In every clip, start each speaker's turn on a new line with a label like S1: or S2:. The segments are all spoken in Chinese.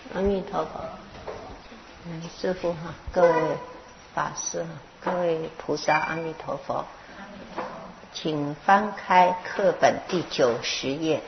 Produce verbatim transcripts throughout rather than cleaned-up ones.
S1: 阿弥陀佛。嗯，师父哈，各位法师哈，各位菩萨，阿弥陀佛。请翻开课本第九十页，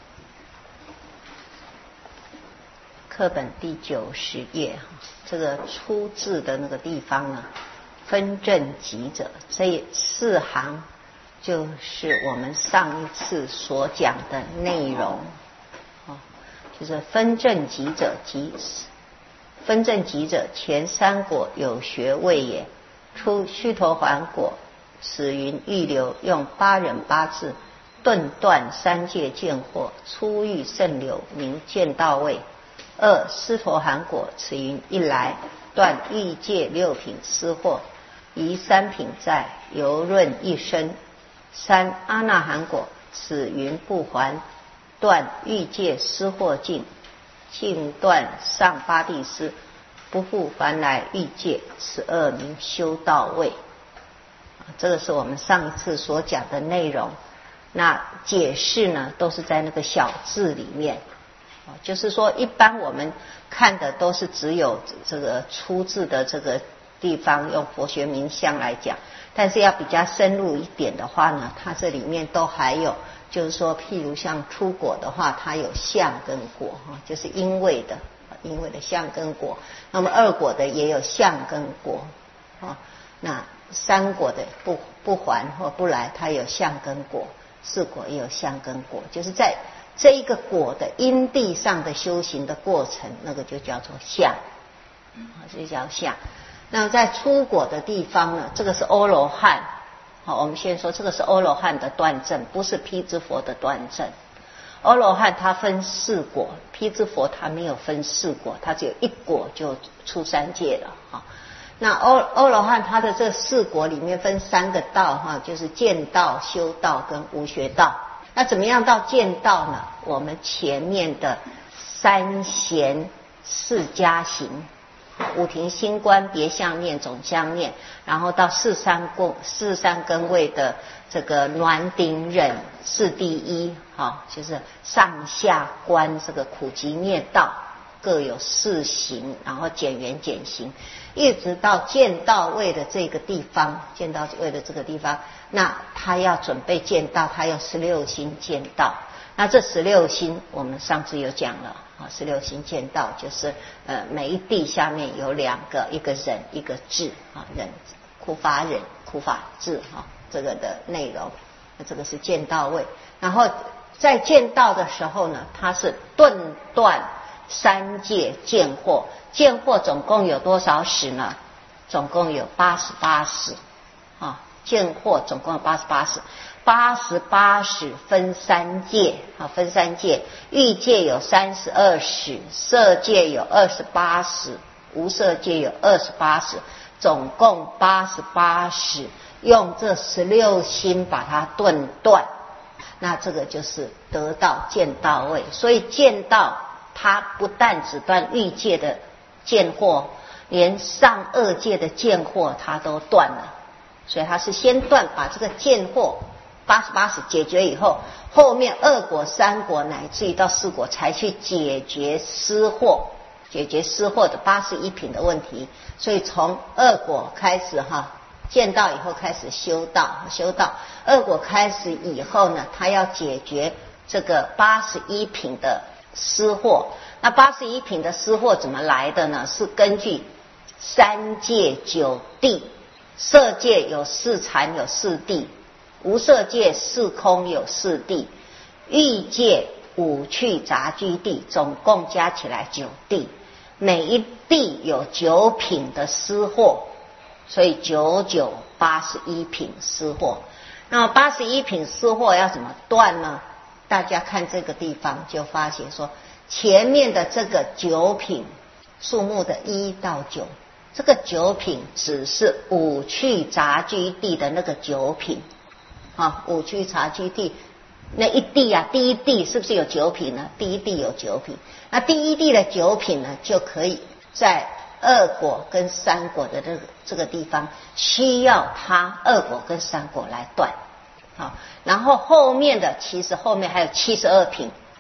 S1: 课本第九十页，这个出自的那个地方呢，分正集者，这四行就是我们上一次所讲的内容，就是分正集者，即分正集者，前三果有学位也，出须陀洹果，此云预流，用八忍八字顿断三界见惑，初遇圣流，名见道位。二斯陀含果，此云一来，断欲界六品失惑，疑三品在，游润一生。三阿那含果，此云不还，断欲界失惑尽，尽断上八地失，不复还来欲界，此二名修道位。这个是我们上一次所讲的内容。那解释呢，都是在那个小字里面。就是说，一般我们看的都是只有这个出自的这个地方，用佛学名相来讲。但是要比较深入一点的话呢，它这里面都还有，就是说，譬如像出果的话，它有相跟果，就是因为的，因为的相跟果。那么二果的也有相跟果，那三果的不不还或不来，它有相跟果；四果也有相跟果，就是在这一个果的因地上的修行的过程，那个就叫做相，这就叫相。那在出果的地方呢，这个是阿罗汉。好，我们先说这个是阿罗汉的断证，不是辟支佛的断证。阿罗汉它分四果，辟支佛它没有分四果，它只有一果就出三界了哈。那阿阿罗汉他的这四果里面分三个道哈，就是见道、修道跟无学道。那怎么样到见道呢？我们前面的三贤四加行，五停心观、别相念、总相念，然后到四三共四三根位的这个暖顶忍四第一哈，就是上下观这个苦集灭道。各有四行，然后减缘减行，一直到见道位的这个地方，见道位的这个地方，那他要准备见道，他要十六心见道。那这十六心我们上次有讲了啊，十六心见道就是呃每一地下面有两个，一个忍，一个智啊，忍苦法忍，苦法智哈，这个的内容。那这个是见道位，然后在见道的时候呢，它是顿断三界见惑，见惑总共有多少时呢？总共有八十八时啊，见惑总共有八十八时，八十八时分三界啊，分三界，欲界有三十二时，色界有二十八时，无色界有二十八时，总共八十八时，用这十六心把它顿断，那这个就是得到见道位。所以见道它不但只断欲界的见惑，连上二界的见惑它都断了。所以它是先断，把这个见惑八十八时解决以后，后面二果、三果乃至于到四果才去解决失惑，解决失惑的八十一品的问题。所以从二果开始哈，见到以后开始修道，修道二果开始以后呢，他要解决这个八十一品的失惑。那八十一品的失惑怎么来的呢？是根据三界九地，色界有四禅有四地，无色界四空有四地，欲界五趣杂居地，总共加起来九地，每一地有九品的失惑，所以九九八十一品失惑。那么八十一品失惑要怎么断呢？大家看这个地方就发现说，前面的这个九品数目的一到九，这个九品只是五趣杂居地的那个九品啊，五趣杂居地那一地啊，第一地是不是有九品呢？第一地有九品，那第一地的九品呢，就可以在二果跟三果的这个这个地方，需要它二果跟三果来断。好，然后后面的其实后面还有七十二品，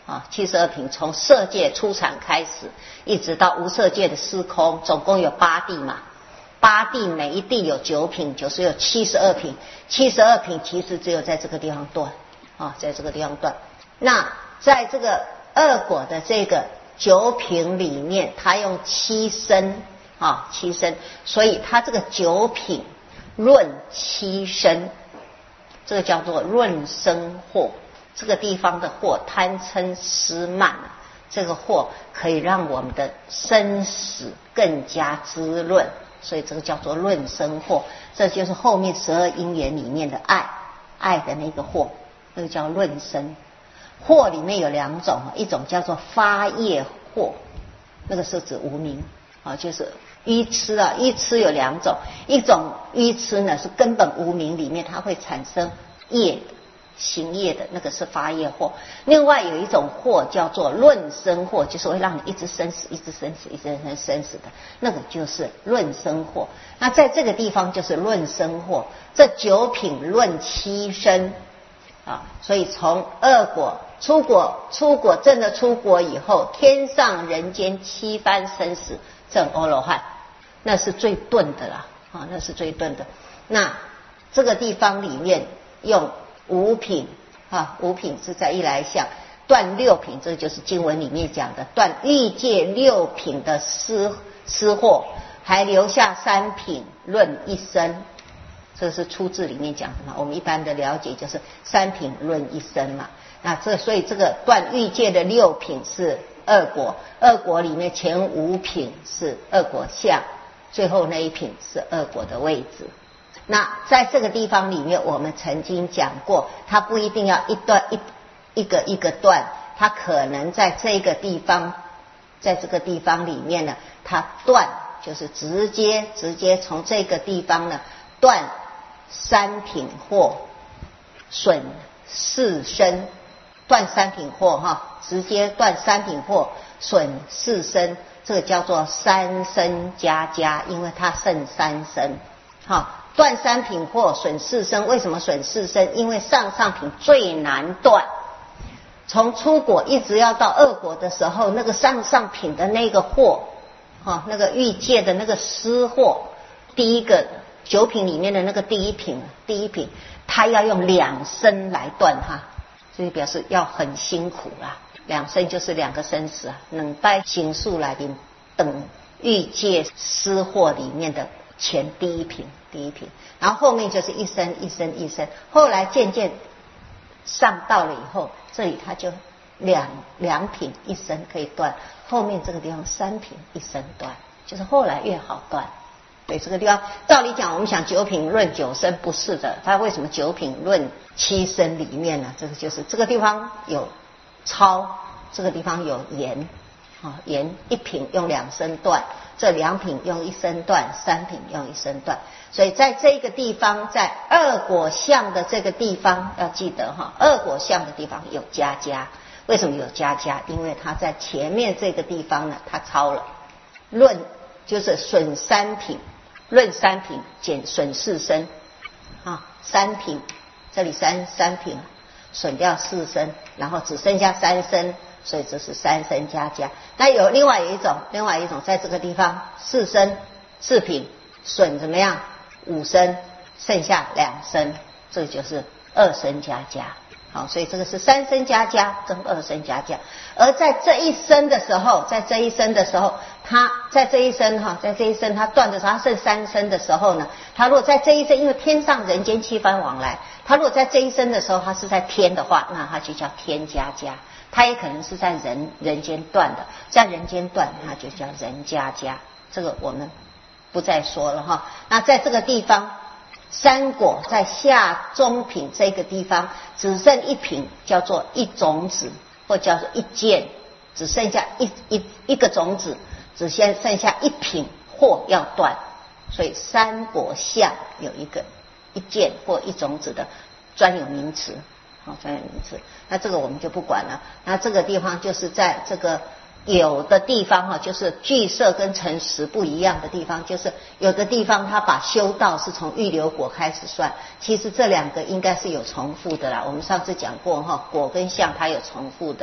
S1: 啊，七十二品从色界出产开始，一直到无色界的司空，总共有八地嘛。八地每一地有九品，就是有七十二品。七十二品其实只有在这个地方断啊，在这个地方断。那在这个二果的这个九品里面，它用七身啊，七身，所以它这个九品论七身，这个叫做论生惑。这个地方的惑，贪嗔痴慢，这个惑可以让我们的生死更加滋润，所以这个叫做论生惑。这就是后面十二因缘里面的爱，爱的那个惑，那个叫论生。惑里面有两种，一种叫做发业惑，那个是指无明啊，就是愚痴啊，愚痴有两种，一种愚痴呢是根本无明里面它会产生业行业的，那个是发业惑。另外有一种惑叫做论生惑，就是会让你一直生死一直生死一直生生死的，那个就是论生惑。那在这个地方就是论生惑，这九品论七身啊，所以从二果出果，出果证了出果以后，天上人间七番生死证阿罗汉，那是最钝的啦啊，那是最钝的。那这个地方里面用五品啊，五品是在一来相断六品，这就是经文里面讲的断欲界六品的失失惑，还留下三品论一生。这是出自里面讲的嘛，我们一般的了解就是三品论一生嘛。那这所以这个断欲界的六品是二果，二果里面前五品是二果相，最后那一品是二果的位置。那在这个地方里面，我们曾经讲过，它不一定要一段一一个一个段，它可能在这个地方，在这个地方里面呢，它断就是直接直接从这个地方呢断三品惑，损四身，断三品惑哈，直接断三品惑，损四身，这个叫做三身加加，因为它剩三身哈。断三品惑，损四身，为什么损四身？因为上上品最难断，从出果一直要到二果的时候，那个上上品的那个惑，哈，那个欲界的那个失惑，第一个九品里面的那个第一品，第一品，他要用两身来断它，所以表示要很辛苦啦。两身就是两个生死啊，两百行数来临等欲界失惑里面的前第一品，第一品，然后后面就是一生一生一生，后来渐渐上到了以后，这里它就两两品一生可以断，后面这个地方三品一生断，就是后来越好断。对，这个地方照理讲，我们想九品论九生，不是的，它为什么九品论七生里面呢？这个就是这个地方有超，这个地方有言啊，言一品用两声断，这两品用一声断，三品用一声断。所以在这个地方，在二果相的这个地方要记得哈，二果相的地方有加加。为什么有加加？因为它在前面这个地方呢，它超了。论就是损三品，论三品减损四身啊，三品这里三三品损掉四身，然后只剩下三身。所以这是三身加加。那有另外有一种，另外一种在这个地方四身四品损怎么样？五身，剩下两身，这个就是二身加加。好，所以这个是三身加加跟二身加加。而在这一生的时候，在这一生的时候，他在这一生哈，在这一生他断的时候，他剩三身的时候呢，他如果在这一生，因为天上人间七番往来，他如果在这一生的时候，他是在天的话，那他就叫天加加。他也可能是在人人间断的，在人间断，那就叫人加加。这个我们不再说了哈。那在这个地方，三果在下中品这个地方，只剩一品，叫做一种子，或叫做一件，只剩下一一一个种子，只先剩下一品或要断。所以三果相有一个一件或一种子的专有名词。好，专有名词，那这个我们就不管了。那这个地方就是在这个有的地方哈，就是具色跟诚实不一样的地方，就是有的地方他把修道是从预流果开始算，其实这两个应该是有重复的啦。我们上次讲过哈，果跟相它有重复的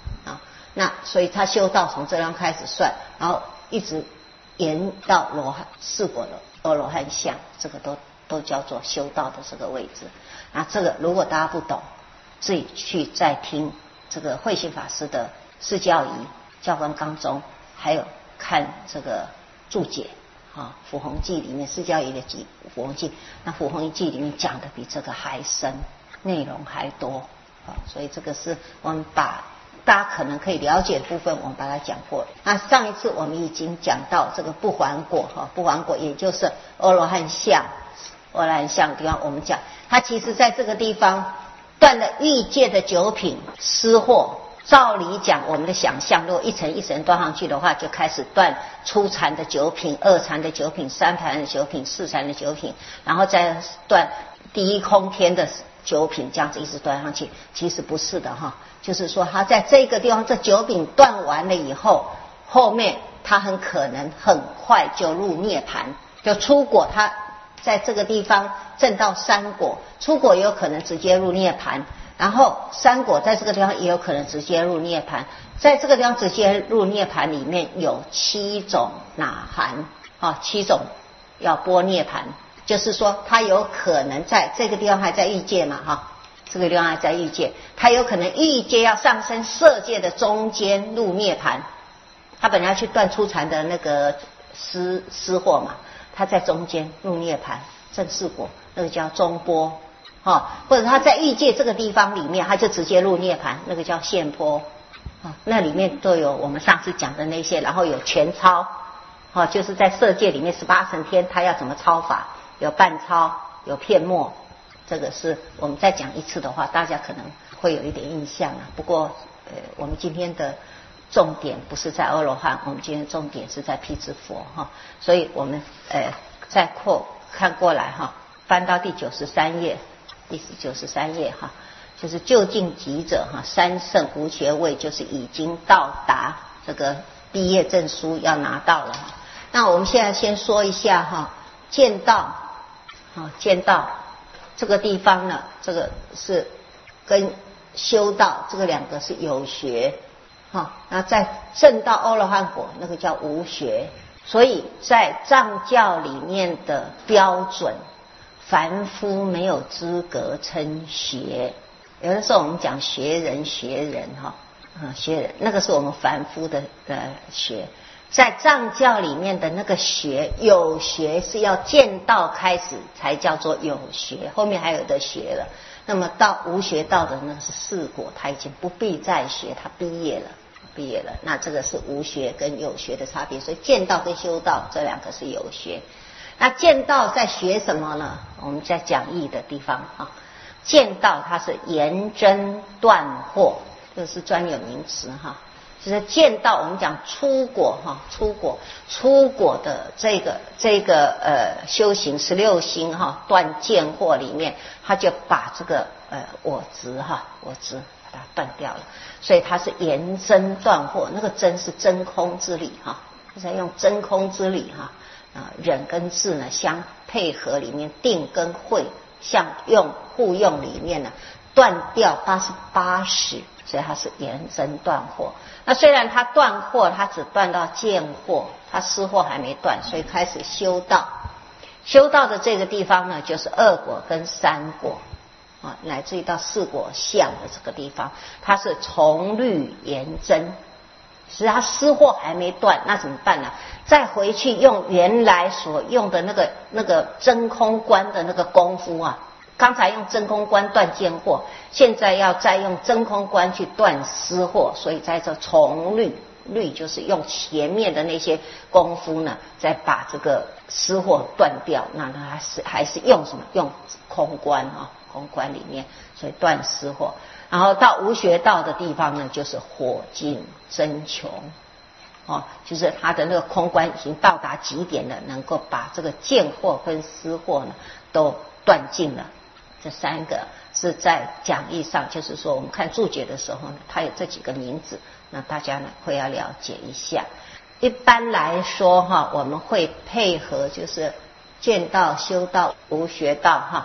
S1: 啊。那所以他修道从这样开始算，然后一直延到罗汉四果的阿罗汉相，这个都都叫做修道的这个位置。那这个如果大家不懂，自己去再听这个慧心法师的释教仪教官纲中，还有看这个注解啊，《辅弘记》里面释教仪的记《辅弘记》，那《辅弘记》里面讲的比这个还深，内容还多啊，所以这个是我们把大家可能可以了解的部分，我们把它讲过了。那上一次我们已经讲到这个不还果哈，不还果也就是阿罗汉相，阿罗汉相的地方，我们讲它其实在这个地方断了欲界的九品失惑。照理讲，我们的想象如果一层一层断上去的话，就开始断初禅的九品、二禅的九品、三禅的九品、四禅的九品，然后再断第一空天的九品，这样子一直断上去。其实不是的哈，就是说他在这个地方这九品断完了以后，后面他很可能很快就入涅槃，就出果。他在这个地方证到三果，出果也有可能直接入涅槃。然后三果在这个地方也有可能直接入涅槃，在这个地方直接入涅槃里面有七种哪含啊，七种要波涅槃，就是说它有可能在这个地方还在欲界嘛哈，这个地方还在欲界，它有可能欲界要上升色界的中间入涅槃，它本来要去断初禅的那个失失惑嘛，它在中间入涅槃正四果，那个叫中波。哦，或者他在欲界这个地方里面，他就直接入涅槃，那个叫现波，哦，那里面都有我们上次讲的那些，然后有全超，哦，就是在色界里面十八层天，他要怎么超法，有半超，有片末，这个是我们再讲一次的话，大家可能会有一点印象啊。不过，呃，我们今天的重点不是在阿罗汉，我们今天的重点是在辟支佛哈，哦，所以我们呃再扩看过来哈，翻到第九十三页。第九十三页哈，就是就近集者哈，三圣无学位，就是已经到达这个毕业证书要拿到了哈。那我们现在先说一下哈，见道啊，见道这个地方呢，这个是跟修道这个两个是有学哈，那在证到阿罗汉果那个叫无学，所以在藏教里面的标准。凡夫没有资格称学，有的时候我们讲学人学人哈，啊学人那个是我们凡夫的的学，在藏教里面的那个学有学是要见道开始才叫做有学，后面还有的学了。那么到无学道的那是四果，他已经不必再学，他毕业了，毕业了。那这个是无学跟有学的差别，所以见道跟修道这两个是有学。那见道在学什么呢？我们在讲义的地方啊，见道它是言真断惑，这是专有名词哈。就是见道，我们讲出果哈，出果出果的这个这个呃修行十六心哈，断见惑里面，他就把这个呃我执哈，我执把它断掉了，所以它是言真断惑，那个真是真空之理哈，在用真空之理哈。啊，忍跟智呢相配合，里面定跟慧相用互用里面呢，断掉八十八十，所以它是言真断惑。那虽然它断惑，它只断到见惑，它失惑还没断，所以开始修道。修道的这个地方呢，就是二果跟三果啊，乃至于到四果相的这个地方，它是从律言真。实际上失惑还没断，那怎么办呢？再回去用原来所用的那个那个真空观的那个功夫啊，刚才用真空观断见惑，现在要再用真空观去断失惑，所以在这从律，律就是用前面的那些功夫呢，再把这个失惑断掉。那它还是还是用什么？用空观啊，空观里面，所以断失惑。然后到无学道的地方呢，就是火尽真穷，哦，就是他的那个空观已经到达极点了，能够把这个见惑跟思惑呢都断尽了。这三个是在讲义上，就是说我们看注解的时候呢，它有这几个名字，那大家呢会要了解一下。一般来说哈，我们会配合就是见道、修道、无学道哈。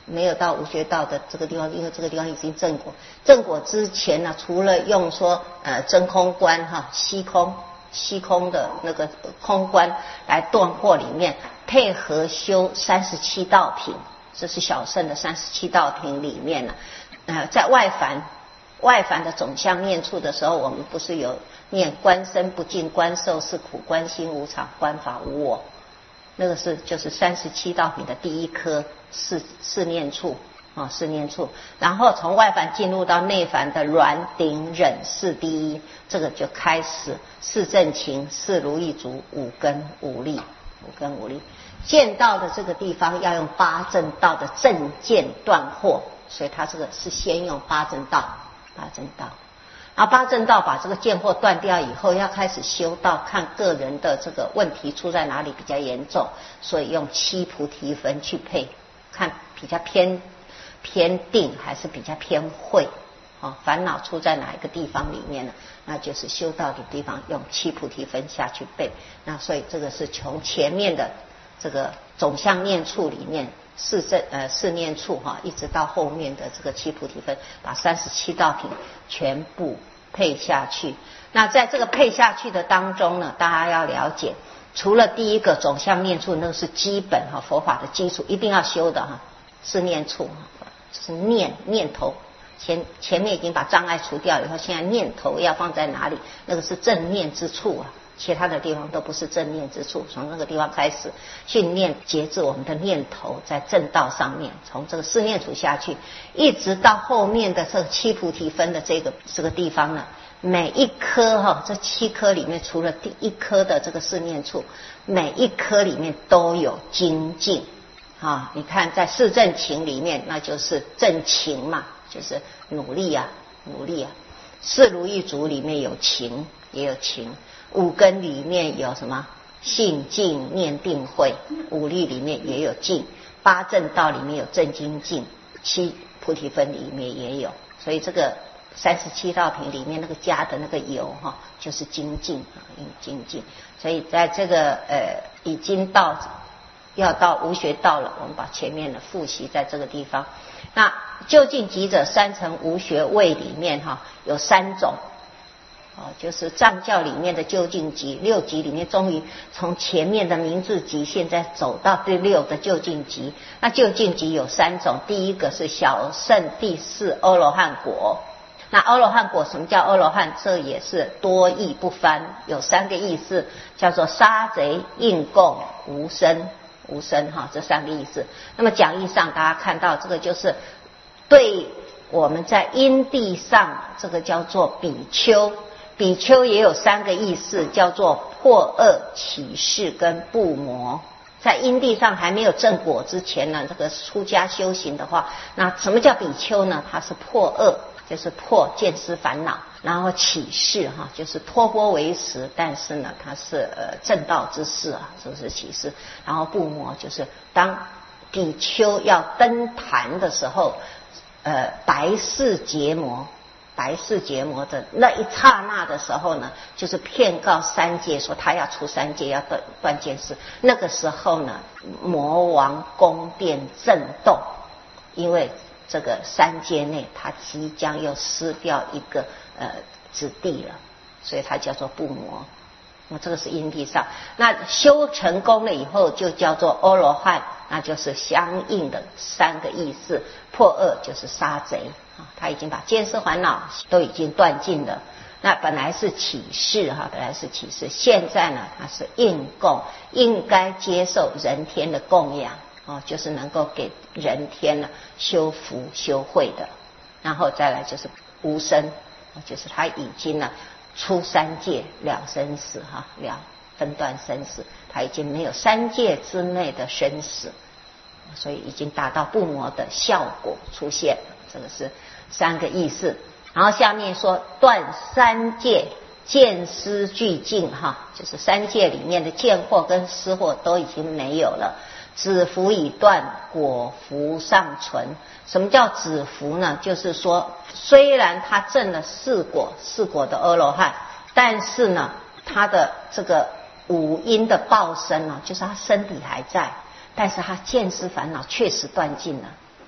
S1: 没有到无学道的这个地方，因为这个地方已经正果。正果之前呢，除了用说呃真空观哈虚空虚空的那个空观来断惑里面，配合修三十七道品，这是小乘的三十七道品里面呢，呃在外凡外凡的总相念处的时候，我们不是有念观身不净，观受是苦，观心无常，观法无我。那个是就是三十七道品的第一颗四四念处啊，四念处，然后从外凡进入到内凡的软顶忍四第一，这个就开始四正勤、四如意足、五根五力、五根五力。见道的这个地方要用八正道的正见断惑，所以它这个是先用八正道，八正道。然后八正道把这个见惑断掉以后，要开始修道，看个人的这个问题出在哪里比较严重，所以用七菩提分去配，看比较偏偏定还是比较偏慧啊，烦恼出在哪一个地方里面呢？那就是修道的地方用七菩提分下去背。那所以这个是从前面的这个总相念处里面四正呃四念处哈，一直到后面的这个七菩提分，把三十七道品全部配下去。那在这个配下去的当中呢，大家要了解，除了第一个总相念处，那个是基本哈佛法的基础，一定要修的哈，是念处，是念念头。前前面已经把障碍除掉以后，现在念头要放在哪里？那个是正念之处啊。其他的地方都不是正念之处，从那个地方开始训练节制我们的念头在正道上面，从这个四念处下去，一直到后面的这个七菩提分的这个这个地方呢，每一颗哈、哦，这七颗里面除了第一颗的这个四念处，每一颗里面都有精进啊。你看在四正勤里面，那就是正勤嘛，就是努力啊，努力啊。四如意足里面有勤，也有勤。五根里面有什么？信静念定慧。五力里面也有静。八正道里面有正精进。七菩提分里面也有。所以这个三十七道品里面那个加的那个有哈，就是精进啊，精进。所以在这个呃已经到要到无学道了，我们把前面的复习在这个地方。那究竟集者三乘无学位里面哈有三种。哦，就是藏教里面的究竟集，六集里面终于从前面的明智集，现在走到第六的究竟集。那究竟集有三种，第一个是小乘第四阿罗汉果。那阿罗汉果什么叫阿罗汉？这也是多义不翻，有三个意思，叫做杀贼、应供、无生。无生哈，这三个意思。那么讲义上大家看到这个就是对我们在因地上这个叫做比丘。比丘也有三个意思，叫做破恶、起示跟不魔。在因地上还没有正果之前呢，这个出家修行的话，那什么叫比丘呢？它是破恶，就是破见思烦恼，然后起示哈，就是托钵为食，但是呢，它是呃正道之事啊，是不是起示？然后不魔就是当比丘要登坛的时候，呃，白氏结魔。白氏结魔的那一刹那的时候呢，就是骗告三界说他要出三界，要断断见思。那个时候呢，魔王宫殿震动，因为这个三界内他即将又失掉一个呃子弟了，所以他叫做不魔。那这个是因地上。那修成功了以后就叫做阿罗汉，那就是相应的三个意思。破恶就是杀贼啊，他已经把见思烦恼都已经断尽了。那本来是起示哈，本来是起示，现在呢，他是应供，应该接受人天的供养啊，就是能够给人天呢修福修慧的。然后再来就是无生，就是他已经呢出三界了生死哈，了分断生死，他已经没有三界之内的生死。所以已经达到不魔的效果出现，这个是三个意思。然后下面说断三界见思俱尽哈，就是三界里面的见惑跟思惑都已经没有了。子福已断，果福尚存。什么叫子福呢？就是说虽然他证了四果，四果的阿罗汉，但是呢他的这个五阴的报身呢，就是他身体还在，但是他见思烦恼确实断尽了。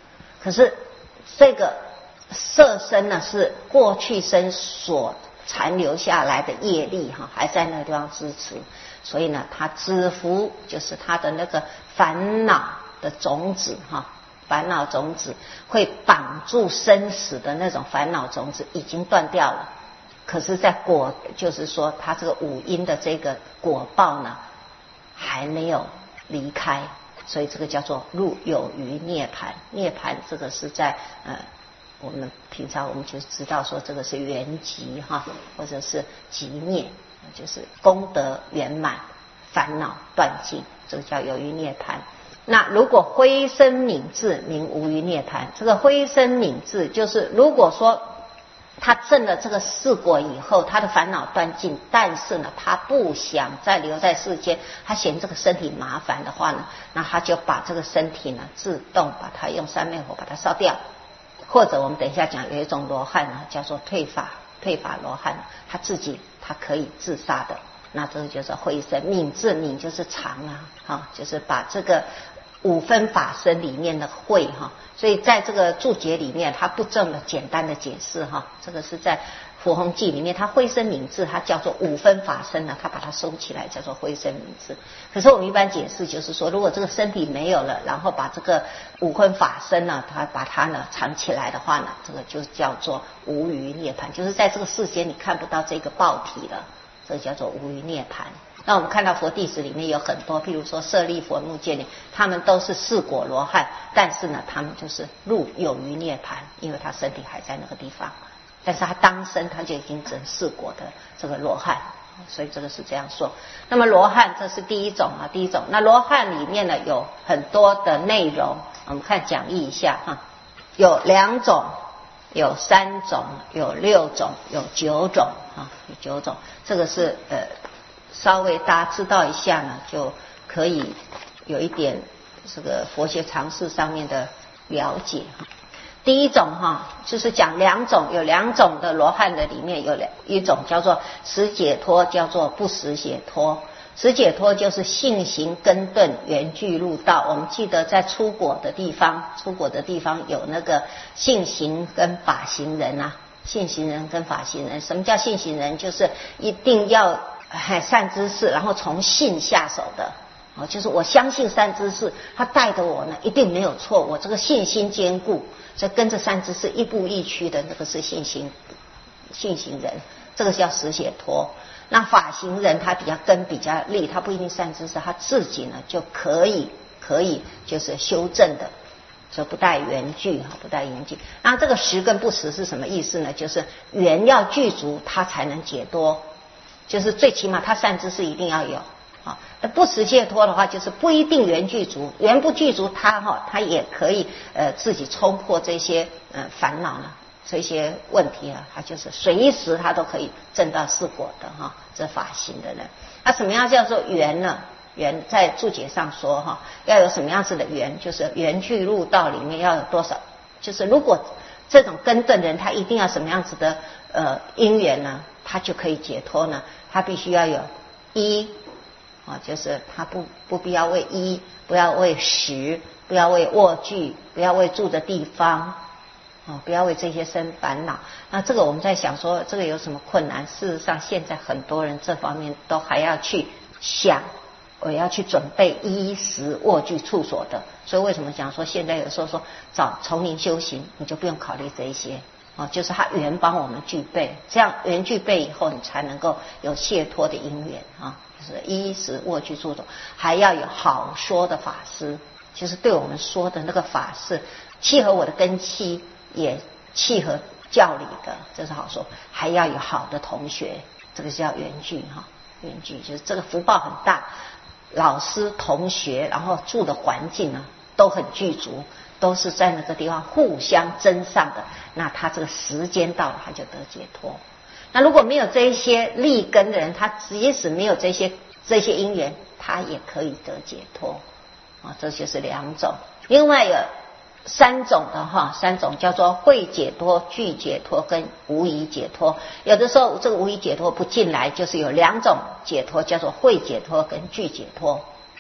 S1: 可是这个色身呢，是过去生所残留下来的业力哈，还在那个地方支持，所以呢，它支伏就是它的那个烦恼的种子哈，烦恼种子会绑住生死的那种烦恼种子已经断掉了，可是在果，就是说它这个五阴的这个果报呢还没有离开，所以这个叫做入有余涅槃。涅槃这个是在呃我们平常我们就知道说这个是圆寂哈，或者是寂灭，就是功德圆满，烦恼断尽，这个叫有余涅槃。那如果灰身泯智，名无余涅槃。这个灰身泯智，就是如果说他证了这个四果以后，他的烦恼断尽，但是呢，他不想再留在世间，他嫌这个身体麻烦的话呢，那他就把这个身体呢自动把它用三昧火把它烧掉。或者我们等一下讲有一种罗汉呢，叫做退法退法罗汉，他自己他可以自杀的，那这个就是灰身泯智。泯就是长啊，哈，就是把这个五分法身里面的慧哈，所以在这个注解里面，它不这么简单的解释哈，这个是在佛弘记里面，它灰身泯智，它叫做五分法身呢，它把它收起来叫做灰身泯智。可是我们一般解释就是说，如果这个身体没有了，然后把这个五分法身呢，它把它呢藏起来的话呢，这个就叫做无余涅槃，就是在这个世间你看不到这个报体了，这叫做无余涅槃。那我们看到佛弟子里面有很多，譬如说舍利佛、目犍连，他们都是四果罗汉，但是呢，他们就是入有余涅槃，因为他身体还在那个地方，但是他当生他就已经成四果的这个罗汉，所以这个是这样说。那么罗汉这是第一种啊，第一种。那罗汉里面呢有很多的内容，我们看讲义一下哈，有两种，有三种，有六种，有九种啊，有九种。这个是呃。稍微大家知道一下呢，就可以有一点这个佛学常识上面的了解。第一种哈，就是讲两种，有两种的罗汉的里面有两一种叫做实解脱，叫做不实解脱。实解脱就是性行根顿圆具入道。我们记得在出果的地方，出果的地方有那个性行跟法行人啊，性行人跟法行人。什么叫性行人？就是一定要善知识，然后从信下手的，哦，就是我相信善知识，他带着我呢，一定没有错，我这个信心坚固，所以跟着善知识一步一趋的，那个是信心信行人，这个叫实解脱。那法行人他比较根比较利，他不一定善知识，他自己呢就可以可以就是修正的，所以不带缘具哈，不带缘具。那这个实跟不实是什么意思呢？就是缘要具足，他才能解脱。就是最起码他善知识一定要有啊，那不实解脱的话，就是不一定缘具足，缘不具足，他哈他也可以呃自己冲破这些呃烦恼呢，这些问题啊，他就是随时他都可以证到四果的哈，这法行的人。那什么样叫做缘呢？缘在注解上说哈，要有什么样子的缘，就是缘具入道里面要有多少，就是如果这种根顿人，他一定要什么样子的呃因缘呢，他就可以解脱呢？他必须要有一啊，就是他不不必要为一，不要为十，不要为卧具，不要为住的地方啊，不要为这些生烦恼。那这个我们在想说，这个有什么困难？事实上，现在很多人这方面都还要去想，我要去准备衣食卧具处所的。所以为什么讲说现在有时候说找丛林修行，你就不用考虑这一些。哦，就是他缘帮我们具备，这样缘具备以后，你才能够有解脱的因缘啊。就是衣食卧具住所，还要有好说的法师，就是对我们说的那个法是契合我的根器，也契合教理的，这是好说。还要有好的同学，这个叫缘具哈。缘具就是这个福报很大，老师、同学，然后住的环境呢都很具足。都是在那个地方互相增上的，那他这个时间到了，他就得解脱。那如果没有这一些利根的人，他即使没有这些这些因缘，他也可以得解脱啊。这就是两种。另外有三种的哈，三种叫做会解脱、具解脱跟无疑解脱。有的时候这个无疑解脱不进来，就是有两种解脱，叫做会解脱跟具解脱。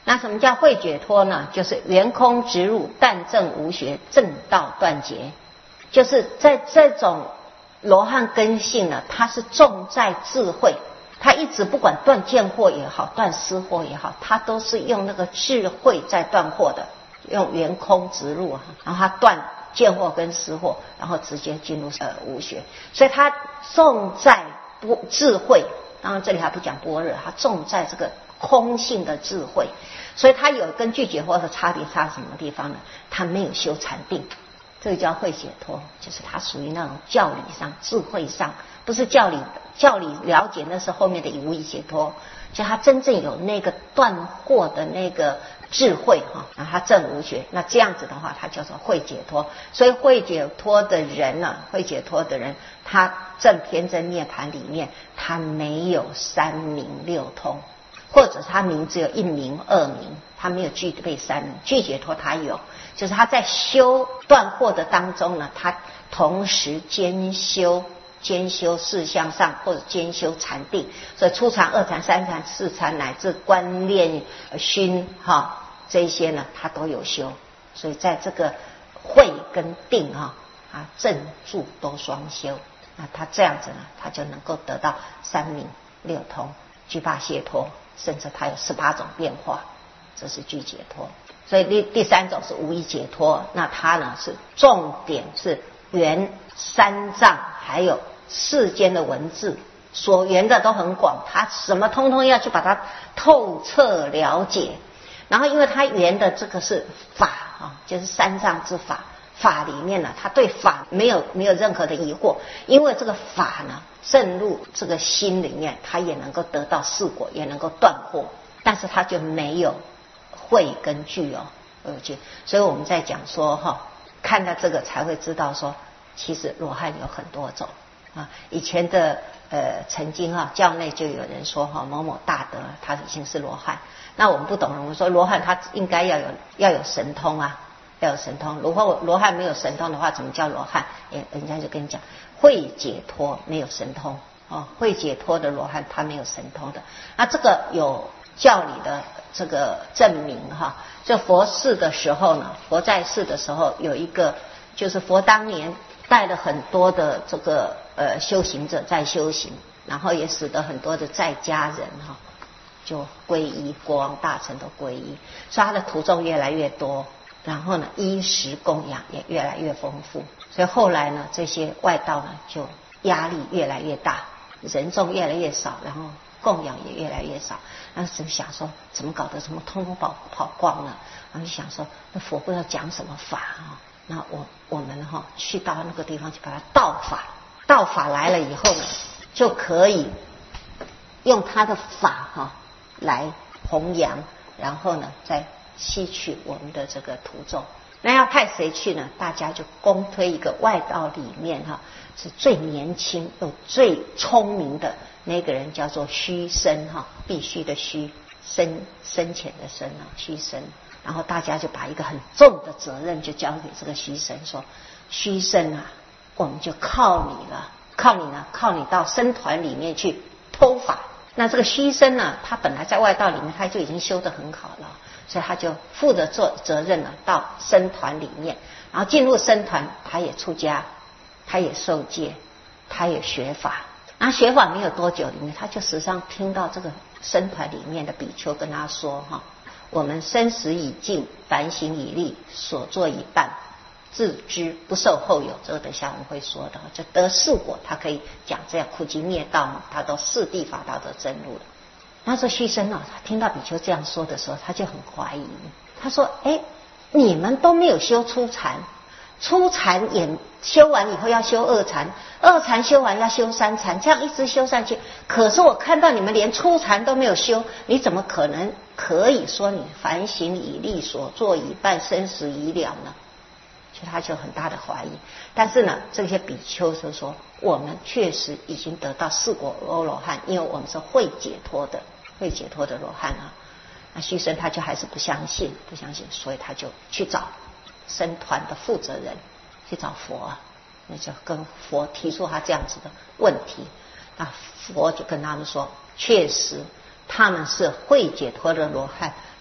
S1: 那什么叫慧解脱呢？就是圆空直入，但证无学，正道断结。就是在这种罗汉根性呢，它是重在智慧，它一直不管断见惑也好，断思惑也好，它都是用那个智慧在断惑的，用圆空直入啊，然后它断见惑跟思惑，然后直接进入呃无学，所以它重在不智慧。当然这里还不讲般若，它重在这个空性的智慧，所以它有跟具解惑的差别差什么地方呢？它没有修禅定，这个叫慧解脱，就是它属于那种教理上、智慧上，不是教理教理了解，那是后面的无疑解脱，就它真正有那个断惑的那个智慧哈，然后它证无学，那这样子的话，它叫做慧解脱。所以慧解脱的人呢、啊，慧解脱的人，他证偏真涅盘里面，他没有三明六通。或者他明只有一明二明，他没有具备三明。具解脱他有，就是他在修断惑的当中呢，他同时兼修兼修四向上，或者兼修禅定，所以初禅、二禅、三禅、四禅乃至观念熏哈这些呢，他都有修。所以在这个慧跟定哈啊正住都双修，那他这样子呢，他就能够得到三明六通、具罢解脱。甚至它有十八种变化，这是具解脱。所以第第三种是无疑解脱，那它呢是重点是圆三藏还有世间的文字，所圆的都很广，它什么通通要去把它透彻了解。然后因为它圆的这个是法啊，就是三藏之法，法里面呢，他对法没有没有任何的疑惑，因为这个法呢渗入这个心里面，他也能够得到四果，也能够断惑，但是他就没有慧跟具哦，具。所以我们在讲说哈，看到这个才会知道说，其实罗汉有很多种啊。以前的呃曾经哈教内就有人说哈某某大德他已经是罗汉，那我们不懂，我们说罗汉他应该要有要有神通啊。要有神通，如果罗汉没有神通的话，怎么叫罗汉？哎，人家就跟你讲，慧解脱没有神通哦，慧解脱的罗汉他没有神通的。那这个有教理的这个证明哈。这佛世的时候呢，佛在世的时候有一个，就是佛当年带了很多的这个呃修行者在修行，然后也使得很多的在家人哈就皈依，国王大臣都皈依，所以他的徒众越来越多。然后呢，衣食供养也越来越丰富，所以后来呢，这些外道呢就压力越来越大，人众越来越少，然后供养也越来越少。那只想说，怎么搞得怎么通通跑跑光了？然后就想说，那佛不知道讲什么法啊？那我我们哈去到那个地方去把它道法，道法来了以后呢，就可以用他的法哈来弘扬，然后呢再吸取我们的这个徒众。那要派谁去呢？大家就公推一个外道里面哈是最年轻又最聪明的那个人，叫做虚生哈，必须的虚，深深浅的深啊，虚生。然后大家就把一个很重的责任就交给这个虚生，说虚生啊，我们就靠你了，靠你呢，靠你到僧团里面去偷法。那这个虚生呢，他本来在外道里面他就已经修得很好了，所以他就负责做责任了，到僧团里面，然后进入僧团，他也出家，他也受戒，他也学法。然后学法没有多久里面，他就时常听到这个僧团里面的比丘跟他说哈，我们生死已尽，凡行已立，所作已办，自知不受后有。这个等下我们会说的，就得四果，他可以讲这样苦集灭道，他都四谛法道得真入了。那时候虚生啊，他听到比丘这样说的时候，他就很怀疑。他说：“哎，你们都没有修初禅，初禅也修完以后要修二禅，二禅修完要修三禅，这样一直修上去。可是我看到你们连初禅都没有修，你怎么可能可以说你凡行已立，所作已办，生死已了呢？”所以他就很大的怀疑。但是呢，这些比丘就说：“我们确实已经得到四果阿罗汉，因为我们是慧解脱的。”会解脱的罗汉啊，那虚生他就还是不相信，不相信，所以他就去找僧团的负责人，去找佛啊，那就跟佛提出他这样子的问题。那佛就跟他们说，确实他们是会解脱的罗汉，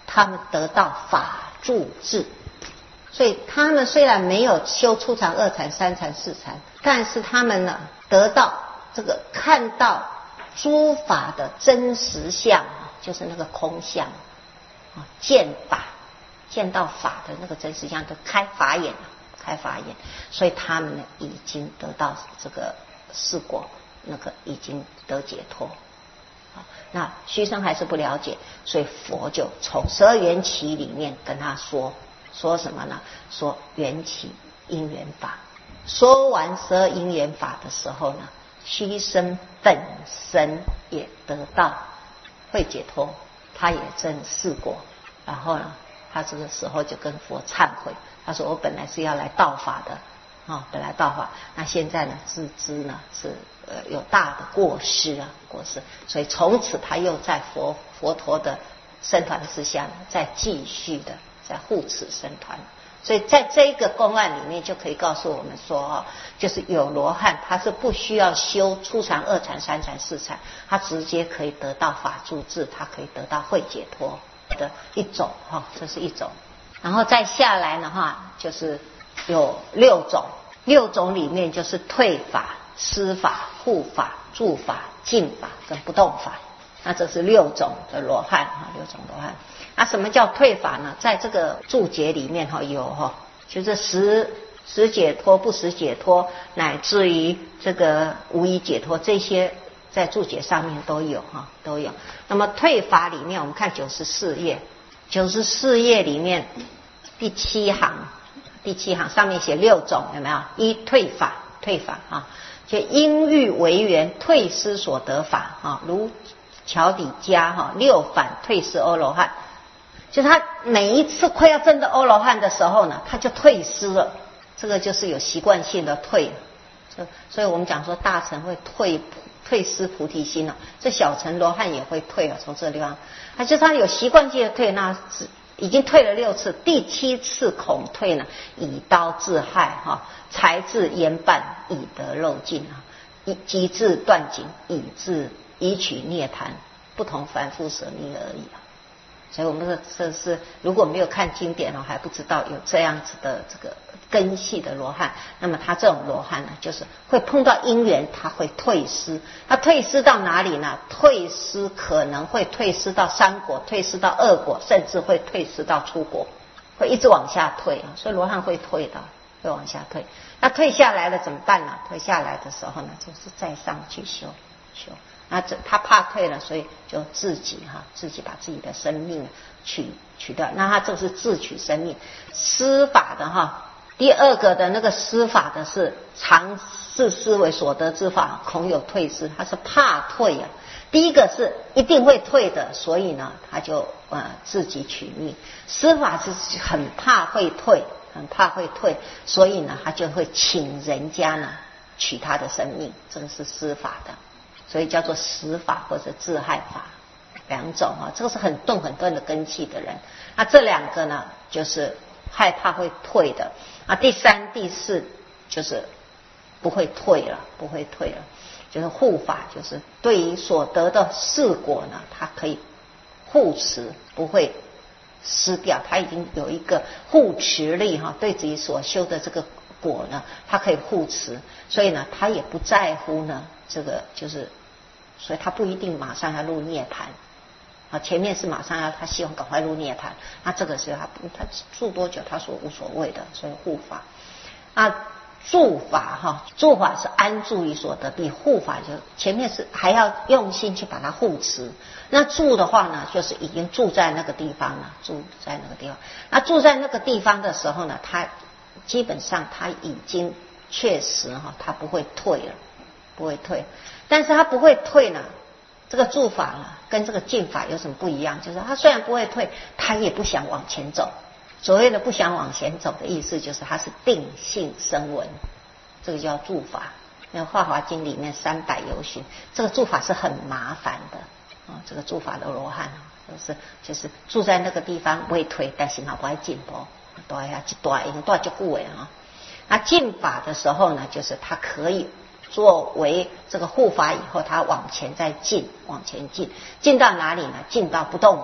S1: 他们得到法住智。所以他们虽然没有修初禅、二禅、三禅、四禅，但是他们呢得到这个看到诸法的真实相，就是那个空相啊，见法，见到法的那个真实相，都开法眼了，开法眼。所以他们呢已经得到这个四果，那个已经得解脱。那虚生还是不了解，所以佛就从十二缘起里面跟他说。说什么呢？说缘起因缘法。说完十二因缘法的时候呢，虚生本身也得到会解脱，他也证四果。然后呢，他这个时候就跟佛忏悔，他说我本来是要来道法的啊、哦，本来道法，那现在呢自知呢是呃有大的过失啊，过失，所以从此他又在佛佛陀的僧团之下呢，再继续的。在护持僧团。所以在这个公案里面就可以告诉我们说哦，就是有罗汉他是不需要修初禅、二禅、三禅、四禅，他直接可以得到法住智，他可以得到会解脱的一种哈、哦，这是一种。然后再下来呢哈，就是有六种，六种里面就是退法、施法、护法、住法、净法跟不动法。那这是六种的罗汉哈，六种罗汉。那什么叫退法呢？在这个注解里面哈有哈，就是实实解脱、不实解脱，乃至于这个无疑解脱，这些在注解上面都有哈，都有。那么退法里面，我们看九十四页，九十四页里面第七行，第七行上面写六种，有没有？一退法，退法啊，就因欲为缘退失所得法啊，如乔底迦哈六反退失阿罗汉。就是他每一次快要证得阿罗汉的时候呢，他就退失了，这个就是有习惯性的退。所以我们讲说大乘会退退失菩提心了，这小乘罗汉也会退啊。从这个地方，他就他有习惯性的退，那已经退了六次，第七次恐退呢，以刀自害哈，才自烟绊，以得肉尽啊，以即自断井，以自以取涅槃，不同凡夫舍命而已啊。所以我们这是如果没有看经典哦，还不知道有这样子的这个根系的罗汉。那么他这种罗汉呢，就是会碰到因缘，他会退失。他退失到哪里呢？退失可能会退失到三果，退失到二果，甚至会退失到初果，会一直往下退啊。所以罗汉会退的，会往下退。那退下来了怎么办呢？退下来的时候呢，就是再上去修修。那这他怕退了，所以就自己哈，自己把自己的生命取取掉。那他这是自取生命。施法的哈，第二个的那个施法的是常自思维所得之法，恐有退失，他是怕退啊。第一个是一定会退的，所以呢，他就呃自己取命。施法是很怕会退，很怕会退，所以呢，他就会请人家呢取他的生命，这个是施法的。所以叫做实法或者自害法两种啊，这个是很钝很钝的根器的人。那这两个呢，就是害怕会退的啊。第三、第四就是不会退了，不会退了，就是护法，就是对于所得的四果呢，他可以护持，不会失掉，他已经有一个护持力哈，对自己所修的这个果呢，他可以护持，所以呢，他也不在乎呢。这个就是，所以他不一定马上要入涅槃啊。前面是马上要他希望赶快入涅槃，那这个时候他他住多久他说无所谓的，所以护法。那住法哈，住法是安住于所得，比护法就前面是还要用心去把它护持。那住的话呢，就是已经住在那个地方了，住在那个地方。那住在那个地方的时候呢，他基本上他已经确实哈，他不会退了。不会退，但是他不会退呢。这个住法呢，跟这个进法有什么不一样？就是他虽然不会退，他也不想往前走。所谓的不想往前走的意思，就是他是定性声闻，这个叫住法。那《华华经》里面三百由旬，这个住法是很麻烦的啊。这个住法的罗汉就是就是住在那个地方不会退，但是他不爱进步，都要一段一段就不为啊。那进法的时候呢，就是他可以。作为这个护法以后，他往前再进，往前进，进到哪里呢？进到不动法，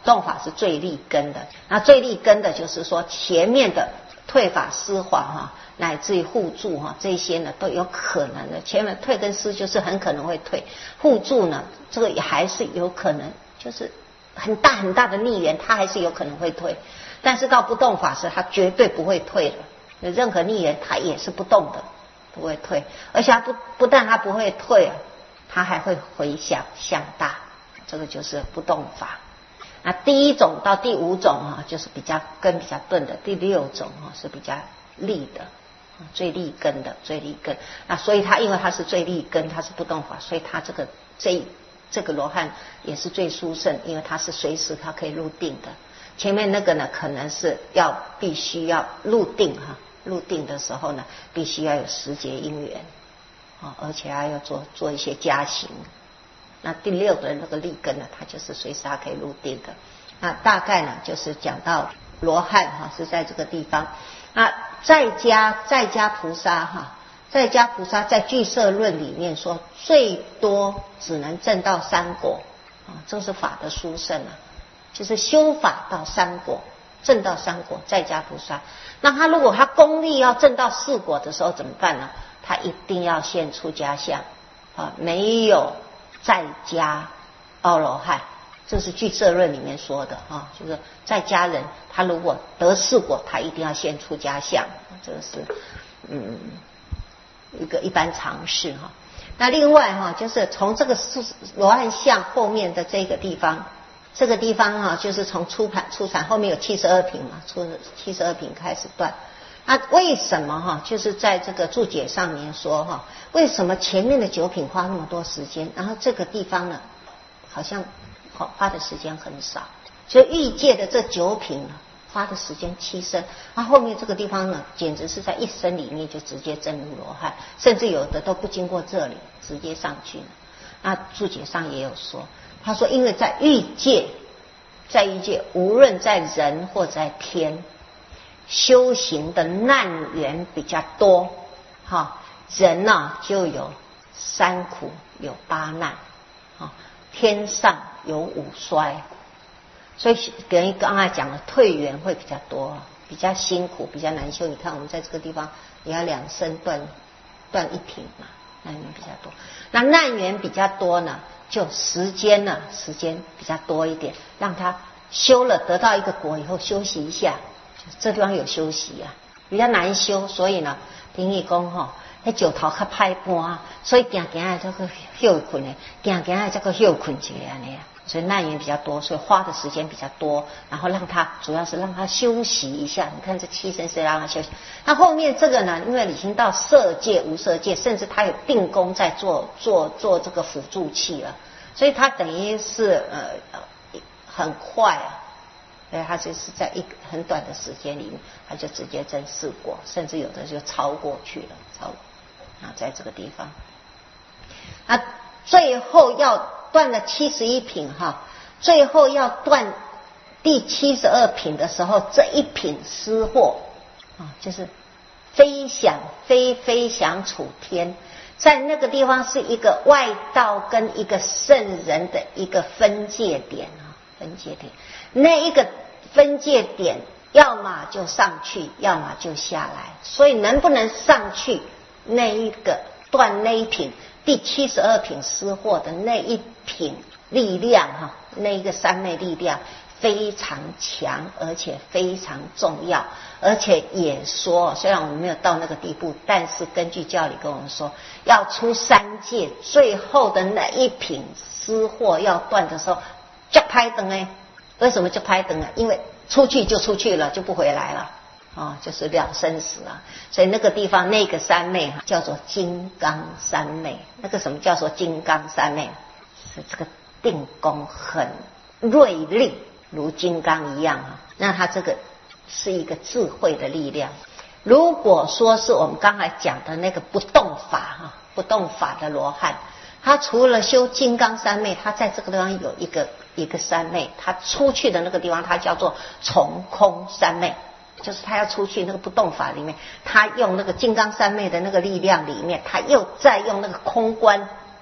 S1: 动法是最利根的。那最利根的就是说前面的退法施法哈，乃至于互助哈，这些呢都有可能的。前面退跟施就是很可能会退，互助呢这个也还是有可能，就是很大很大的逆缘，它还是有可能会退。但是到不动法时，它绝对不会退的。任何逆缘它也是不动的，不会退，而且它不不但它不会退，它还会回向向大，这个就是不动法。那第一种到第五种啊，就是比较根比较钝的，第六种啊是比较利的，最利根的最利根。那所以它因为它是最利根，它是不动法，所以它这个这这个罗汉也是最殊胜，因为它是随时它可以入定的。前面那个呢，可能是要必须要入定哈，入定的时候呢，必须要有时节因缘啊，而且还要做做一些加行。那第六的那个利根呢，它就是随时它可以入定的。那大概呢，就是讲到罗汉哈是在这个地方。那在家在家菩萨哈，在家菩萨在俱舍论里面说，最多只能证到三果啊，这是法的殊胜啊，就是修法到三果，证到三果，在家菩萨。那他如果他功力要证到四果的时候怎么办呢？他一定要现出家相啊，没有在家阿罗汉，这是俱舍论里面说的啊，就是在家人他如果得四果，他一定要现出家相，这个是嗯一个一般常识哈。那另外哈，就是从这个罗汉相后面的这个地方，这个地方哈，就是从初盘初禅后面有七十二品嘛，出七十二品开始断。那为什么哈？就是在这个注解上面说哈，为什么前面的九品花那么多时间，然后这个地方呢，好像花的时间很少？所以欲界的这九品呢，花的时间七生，那后面这个地方呢，简直是在一生里面就直接证入罗汉，甚至有的都不经过这里，直接上去了。那注解上也有说，他说因为在欲界，在欲界无论在人或在天，修行的难缘比较多，哈，人呐、啊、就有三苦，有八难，啊，天上有五衰，所以等于刚才讲的退缘会比较多，比较辛苦，比较难修。你看我们在这个地方也要两生断断一品嘛，难缘比较多。那难缘比较多呢，就时间呢，时间比较多一点，让他修了得到一个果以后休息一下。这地方有休息啊，比较难修，所以呢，等于讲吼，那石头较歹搬，所以行行的这个休困的，行行的这个休困一下呢，所以难缘比较多，所以花的时间比较多，然后让他主要是让他休息一下。你看这七生是让他休息，那后面这个呢，因为已经到色界、无色界，甚至他有定功在做做做这个辅助器了，所以他等于是呃很快啊。所以他就是在一个很短的时间里面，他就直接证四果，甚至有的就超过去了，超啊，在这个地方。那最后要断了七十一品哈，最后要断第七十二品的时候，这一品失货啊，就是飞翔飞飞翔处天，在那个地方是一个外道跟一个圣人的一个分界点啊，分界点。那一个分界点，要么就上去，要么就下来。所以能不能上去，那一个断那一品第七十二品失货的那一品力量哈，那一个三昧力量非常强，而且非常重要。而且也说，虽然我们没有到那个地步，但是根据教理跟我们说，要出三界最后的那一品失货要断的时候，就拍灯哎。为什么就拍灯啊？因为出去就出去了，就不回来了啊、哦，就是了生死啊。所以那个地方那个三昧哈，叫做金刚三昧。那个什么叫做金刚三昧？是这个定功很锐利，如金刚一样啊。那它这个是一个智慧的力量。如果说是我们刚才讲的那个不动法哈，不动法的罗汉，他除了修金刚三昧，他在这个地方有一个一个三昧，他出去的那个地方，他叫做从空三昧，就是他要出去那个不动法里面，他用那个金刚三昧的那个力量里面，他又再用那个空观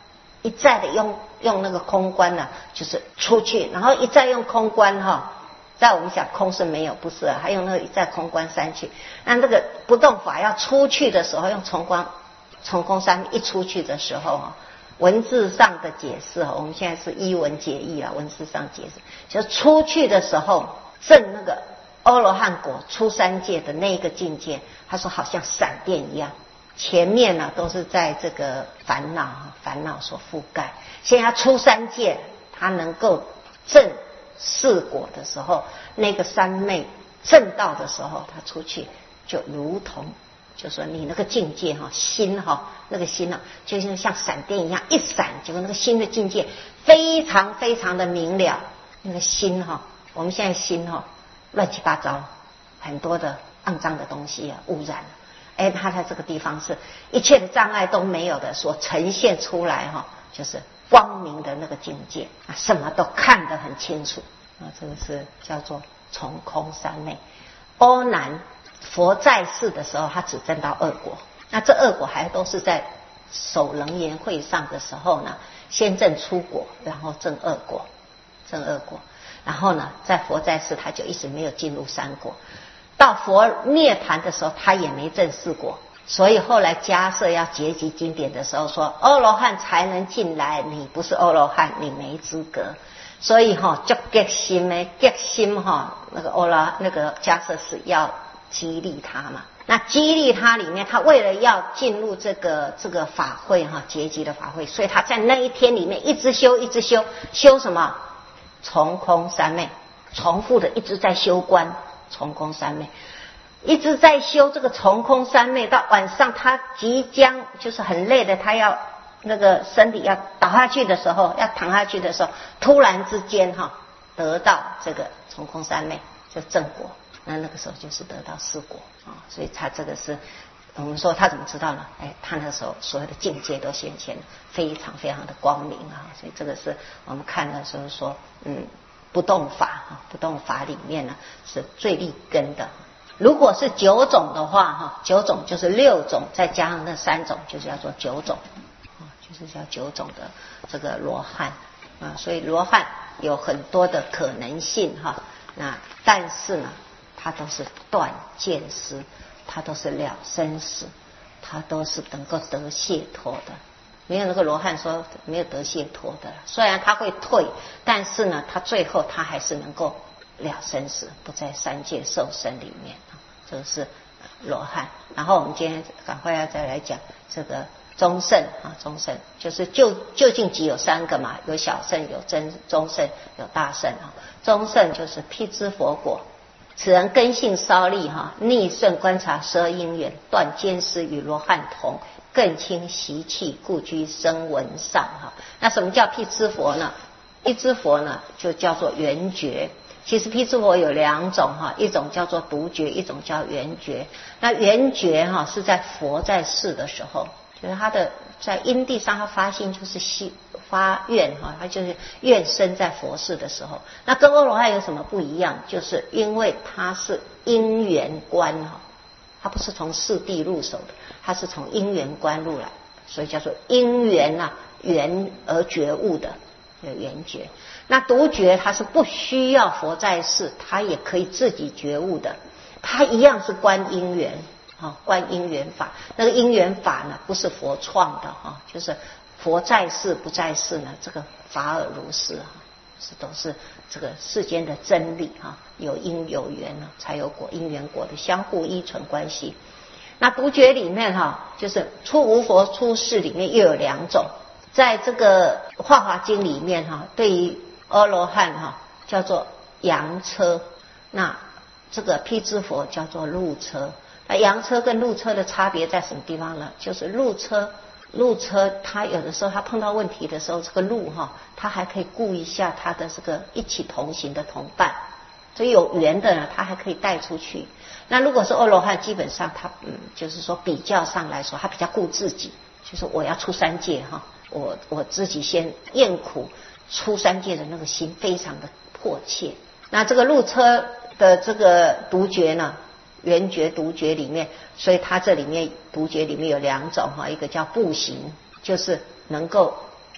S1: 一再的用用那个空观呢、啊，就是出去，然后一再用空观哈、哦。在我们想空是没有，不是、啊，还用那个一再空观三去。那这个不动法要出去的时候，用从光从空三一出去的时候啊，文字上的解释啊，我们现在是依文解义啊，文字上解释，就出去的时候证那个阿罗汉果出三界的那一个境界，他说好像闪电一样，前面呢、啊、都是在这个烦恼烦恼所覆盖，现在出三界，他能够证四果的时候，那个三昧正道的时候，他出去就如同，就说你那个境界哈，心哈，那个心啊，就像像闪电一样一闪，结果那个心的境界非常非常的明了。那个心哈，我们现在心哈乱七八糟，很多的肮脏的东西啊，污染。哎，他在这个地方是一切的障碍都没有的，所呈现出来哈，就是光明的那个境界啊，什么都看得很清楚啊，这个是叫做从空三昧。阿难佛在世的时候，他只证到二果，那这二果还都是在守楞严会上的时候呢，先证初果，然后证二果，证二果，然后呢，在佛在世他就一直没有进入三果，到佛涅槃的时候，他也没证四果。所以后来迦叶要结集经典的时候说，阿罗汉才能进来，你不是阿罗汉，你没资格。所以哈、哦，就决心呢，决心哈，那个阿罗那个迦叶是要激励他嘛。那激励他里面，他为了要进入这个这个法会哈，结集的法会，所以他在那一天里面一直修，一直修，修什么？从空三昧，重复的一直在修观，从空三昧。一直在修这个从空三昧，到晚上他即将就是很累的，他要那个身体要倒下去的时候，要躺下去的时候，突然之间哈得到这个从空三昧就正果，那那个时候就是得到四果啊，所以他这个是我们说他怎么知道呢？哎，他那时候所有的境界都显现，非常非常的光明啊，所以这个是我们看的时候说，嗯，不动法啊，不动法里面呢是最立根的。如果是九种的话，哈，九种就是六种，再加上那三种，就是叫做九种，啊，就是叫九种的这个罗汉啊。所以罗汉有很多的可能性哈，那但是呢，它都是断见思，它都是了生死，它都是能够得解脱的。没有那个罗汉说没有得解脱的，虽然他会退，但是呢，他最后他还是能够了生死，不在三界受生里面，这个是罗汉。然后我们今天赶快要再来讲这个中圣啊，中圣就是究究竟集有三个嘛，有小圣，有真中圣，有大圣啊。中圣就是辟支佛果，此人根性稍利哈，逆顺观察十二因缘，断见思与罗汉同，更轻习气，故居声闻上哈。那什么叫辟支佛呢？辟支佛呢就叫做圆觉。其实辟支佛有两种哈，一种叫做独觉，一种叫圆觉。那圆觉哈是在佛在世的时候，就是他的在因地上他发心就是希发愿哈，他就是愿生在佛世的时候。那跟阿罗汉有什么不一样？就是因为他是因缘观哈，他不是从四谛入手的，他是从因缘观入来，所以叫做因缘啊，缘而觉悟的。有圆觉。那独觉他是不需要佛在世，他也可以自己觉悟的，他一样是观因缘啊，观因缘法。那个因缘法呢，不是佛创的哈，就是佛在世不在世呢，这个法尔如是啊，是都是这个世间的真理哈，有因有缘呢，才有果，因缘果的相互依存关系。那独觉里面哈，就是出无佛出世里面又有两种。在这个《化华经》里面哈，对于阿罗汉哈叫做扬车，那这个辟支佛叫做路车。那扬车跟路车的差别在什么地方呢？就是路车，路车他有的时候他碰到问题的时候，这个路哈，他还可以顾一下他的这个一起同行的同伴，所以有缘的呢，他还可以带出去。那如果是阿罗汉，基本上他嗯，就是说比较上来说，他比较顾自己，就是我要出三界哈。我我自己先厌苦出三界的那个心非常的迫切。那这个路车的这个独觉呢，圆觉独觉里面，所以它这里面独觉里面有两种哈，一个叫步行，就是能够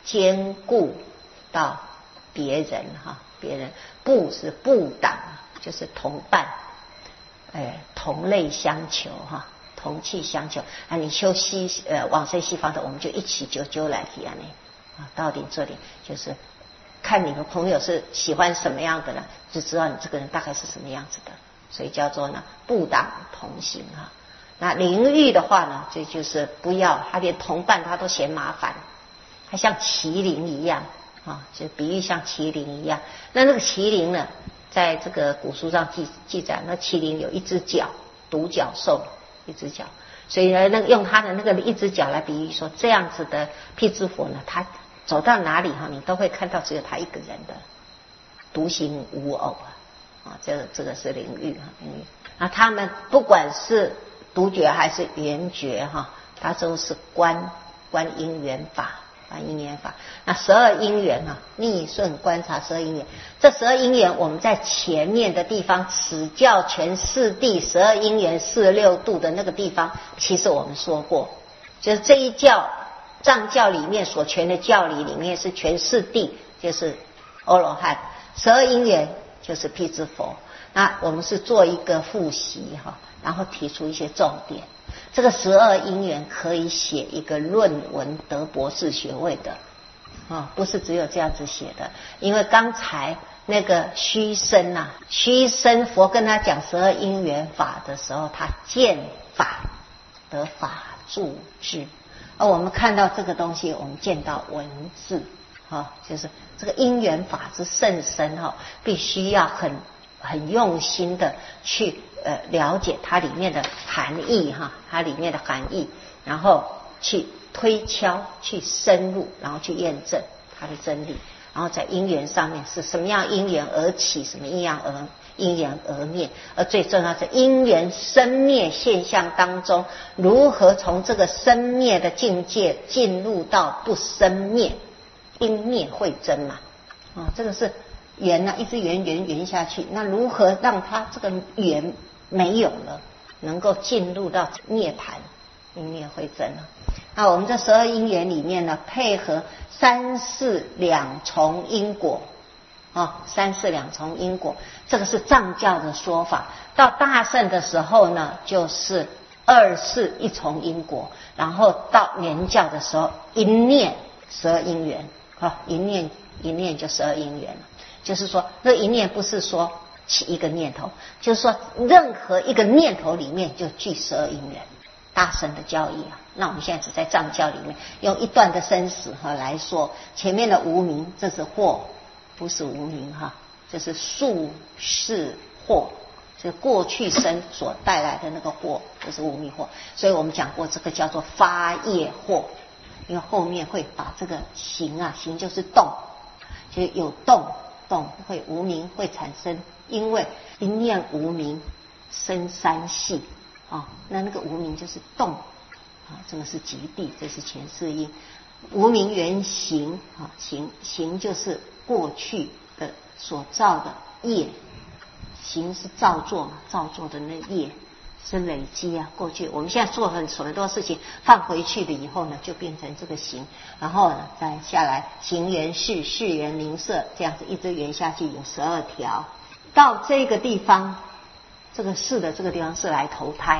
S1: 兼顾到别人哈，别人部是部党，就是同伴，哎，同类相求哈，同气相求啊。你修西呃往生西方的，我们就一起揪揪来提啊呢啊，到底这里就是看你的朋友是喜欢什么样的呢，就知道你这个人大概是什么样子的，所以叫做呢部党同行哈。那灵域的话呢，这就是不要他连同伴他都嫌麻烦，他像麒麟一样啊，就比喻像麒麟一样。那那个麒麟呢，在这个古书上记记载，那麒麟有一只脚，独角兽一只脚，所以呢，那个用他的那个一只脚来比喻说，这样子的辟支佛呢，他走到哪里哈，你都会看到只有他一个人的，独行无偶啊，啊，这个这个是灵域哈，灵域。那他们不管是独觉还是圆觉哈，它都是观观因缘法，观因缘法。那十二因缘啊，逆顺观察十二因缘。这十二因缘，我们在前面的地方，此教全四谛十二因缘四十六度的那个地方，其实我们说过，就是这一教藏教里面所全的教理里面是全四谛，就是阿罗汉，十二因缘就是辟支佛。那我们是做一个复习哈，然后提出一些重点。这个十二因缘可以写一个论文得博士学位的啊，不是只有这样子写的。因为刚才那个虚生呐、啊，虚生佛跟他讲十二因缘法的时候，他见法得法住之，而我们看到这个东西，我们见到文字啊，就是这个因缘法之甚深哈，必须要很很用心的去呃了解它里面的含义哈，它里面的含义，然后去推敲，去深入，然后去验证它的真理，然后在因缘上面是什么样因缘而起，什么因缘而因缘而灭，而最重要是因缘生灭现象当中，如何从这个生灭的境界进入到不生灭，因灭会真嘛啊，这个是缘啊，一直缘缘缘下去，那如何让它这个缘没有了，能够进入到涅槃，因灭会真啊。那我们这十二因缘里面呢，配合三世两重因果啊，三世两重因果，这个是藏教的说法。到大乘的时候呢，就是二世一重因果，然后到圆教的时候，一念十二因缘啊，一念一念就十二因缘了。就是说，那一念不是说起一个念头，就是说任何一个念头里面就具十二因缘，大乘的教义啊。那我们现在只在藏教里面用一段的生死哈来说，前面的无明这是惑，不是无明哈，这是宿世惑，是过去生所带来的那个惑，这是无明惑。所以我们讲过这个叫做发业惑，因为后面会把这个行啊，行就是动，就是有动。动会无明会产生，因为一念无明生三系啊，那那个无明就是动啊，这个是极地，这是前世因。无明缘行啊，行行就是过去的所造的业，行是造作嘛，造作的那业是累积啊，过去我们现在做很很多事情，放回去了以后呢，就变成这个行，然后呢再下来行缘事，事缘名色，这样子一直缘下去有十二条。到这个地方，这个事的这个地方是来投胎，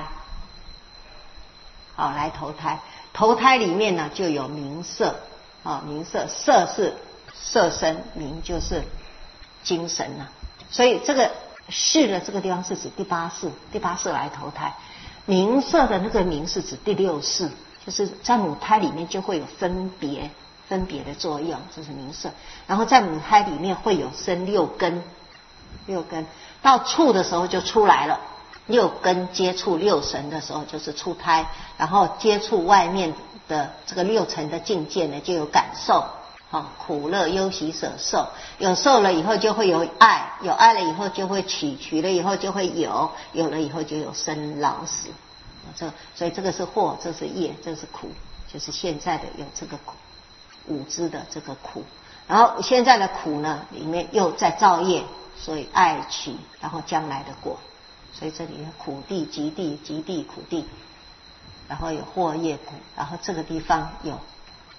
S1: 好来投胎，投胎里面呢就有名色啊，名色色是色身，名就是精神啊，所以这个世的这个地方是指第八世，第八世来投胎。名色的那个名是指第六世，就是在母胎里面就会有分别分别的作用，这是名色。然后在母胎里面会有生六根，六根到处的时候就出来了，六根接触六神的时候就是出胎，然后接触外面的这个六尘的境界呢，就有感受。啊，苦乐忧喜舍受，有受了以后就会有爱，有爱了以后就会取，取了以后就会有，有了以后就有生老死。这所以这个是祸，这是业，这是苦，就是现在的有这个苦，五支的这个苦。然后现在的苦呢，里面又在造业，所以爱取，然后将来的果。所以这里面苦地、极地、极地、苦地，然后有祸业苦，然后这个地方有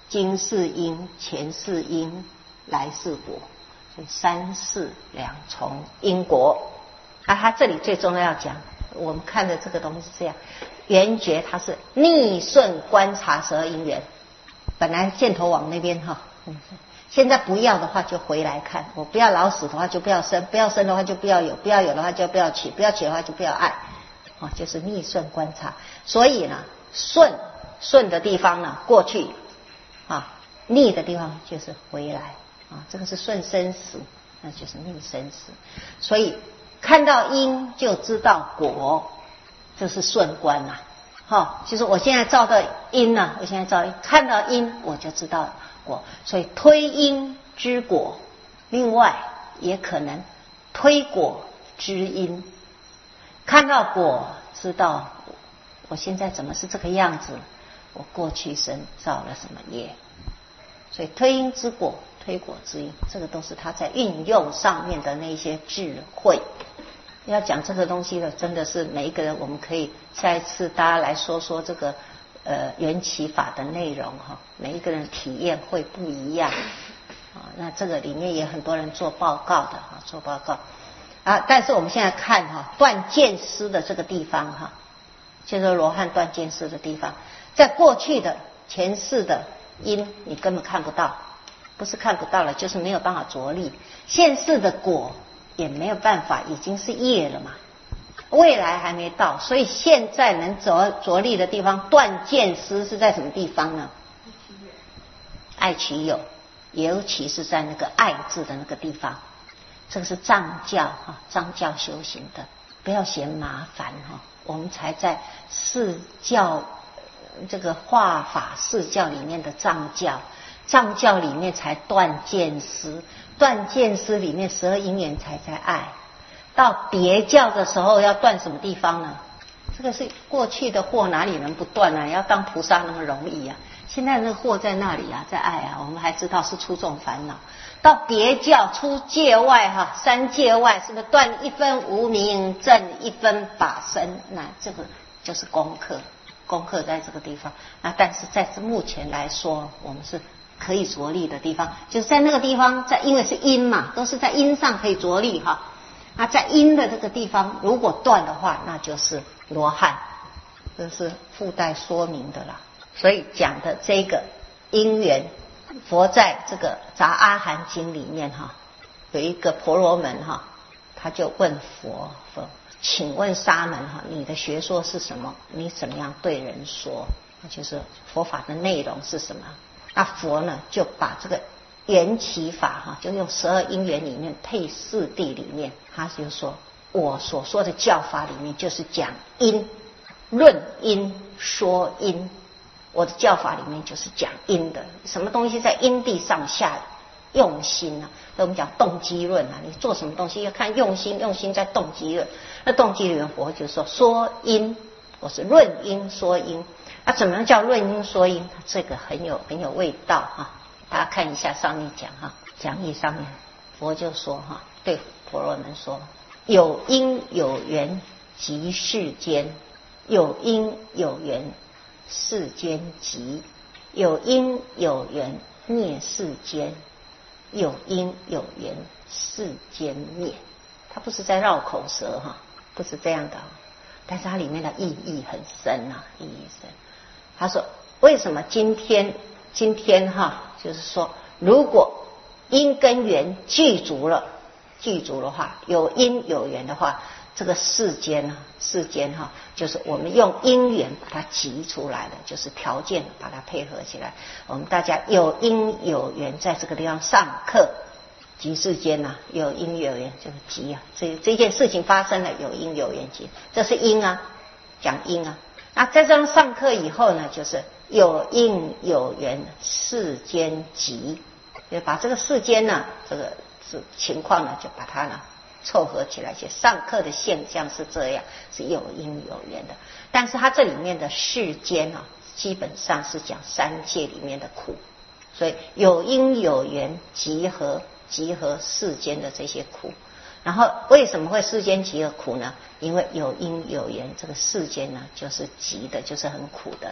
S1: 今世因，前世因，来世果，所以三世两重因果。啊，他这里最重要要讲，我们看的这个东西是这样，圆觉它是逆顺观察十二因缘，本来箭头往那边哈，现在不要的话就回来看，我不要老死的话就不要生，不要生的话就不要有，不要有的话就不要起，不要起的话就不要爱，啊，就是逆顺观察。所以呢，顺顺的地方呢过去，啊，逆的地方就是回来，啊，这个是顺生死，那就是逆生死。所以看到因就知道果，这是顺观呐、啊。好，就是我现在照的因呢、啊，我现在照看到因我就知道果，所以推因知果，另外也可能推果知因。看到果知道我现在怎么是这个样子，我过去生造了什么业，所以推因知果，推果知因，这个都是他在运用上面的那些智慧。要讲这个东西的，真的是每一个人，我们可以下一次大家来说说这个呃缘起法的内容哈，每一个人体验会不一样啊。那这个里面也很多人做报告的哈，做报告啊。但是我们现在看哈，断见思的这个地方哈，就是罗汉断见思的地方，在过去的前世的因你根本看不到，不是看不到了，就是没有办法着力。现世的果也没有办法，已经是业了嘛，未来还没到，所以现在能着着力的地方，断见思是在什么地方呢？爱取有，尤其是在那个爱字的那个地方，这个是藏教哈，藏教修行的，不要嫌麻烦哈。我们才在释教这个化法释教里面的藏教，藏教里面才断见思。断见思里面十二因缘才在爱，到别教的时候要断什么地方呢？这个是过去的祸，哪里能不断啊？要当菩萨那么容易啊？现在那个祸在那里啊，在爱啊，我们还知道是出众烦恼。到别教出界外哈，三界外是不是断一分无明，正一分法身？那这个就是功课，功课在这个地方。那但是在目前来说，我们是可以着力的地方，就是在那个地方，在因为是因嘛，都是在因上可以着力哈。那在因的这个地方，如果断的话，那就是罗汉，这是附带说明的啦。所以讲的这个因缘，佛在这个《杂阿含经》里面哈，有一个婆罗门哈，他就问佛佛，请问沙门哈，你的学说是什么？你怎么样对人说？那就是佛法的内容是什么？那佛呢就把这个缘起法哈，就用十二因缘里面配四谛里面，他就说我所说的教法里面就是讲因，论因说因，我的教法里面就是讲因的，什么东西在因地上下用心啊，那我们讲动机论啊，你做什么东西要看用心，用心在动机论。那动机论佛就说说因，我是论因说因。那、啊、怎么样叫论因说因？这个很有很有味道哈，大家看一下上面讲哈，讲义上面佛就说哈，对婆罗门说，有因有缘即世间，有因有缘世间即，有因有缘灭世间，有因有缘世间灭。它不是在绕口舌哈，不是这样的，但是它里面的意义很深啊，意义深。他说为什么今天今天哈，就是说如果因跟缘具足了，具足的话，有因有缘的话，这个世间啊，世间哈，就是我们用因缘把它集出来了，就是条件把它配合起来。我们大家有因有缘，在这个地方上课，集世间呐、啊，有因有缘就是集啊，这这件事情发生了，有因有缘集，这是因啊，讲因啊。那在这样上课以后呢，就是有因有缘世间集，就把这个世间呢，这个情况呢，就把它呢凑合起来。且上课的现象是这样，是有因有缘的。但是它这里面的世间啊，基本上是讲三界里面的苦，所以有因有缘集合集合世间的这些苦。然后为什么会世间集合苦呢？因为有因有缘，这个世间呢就是集的，就是很苦的。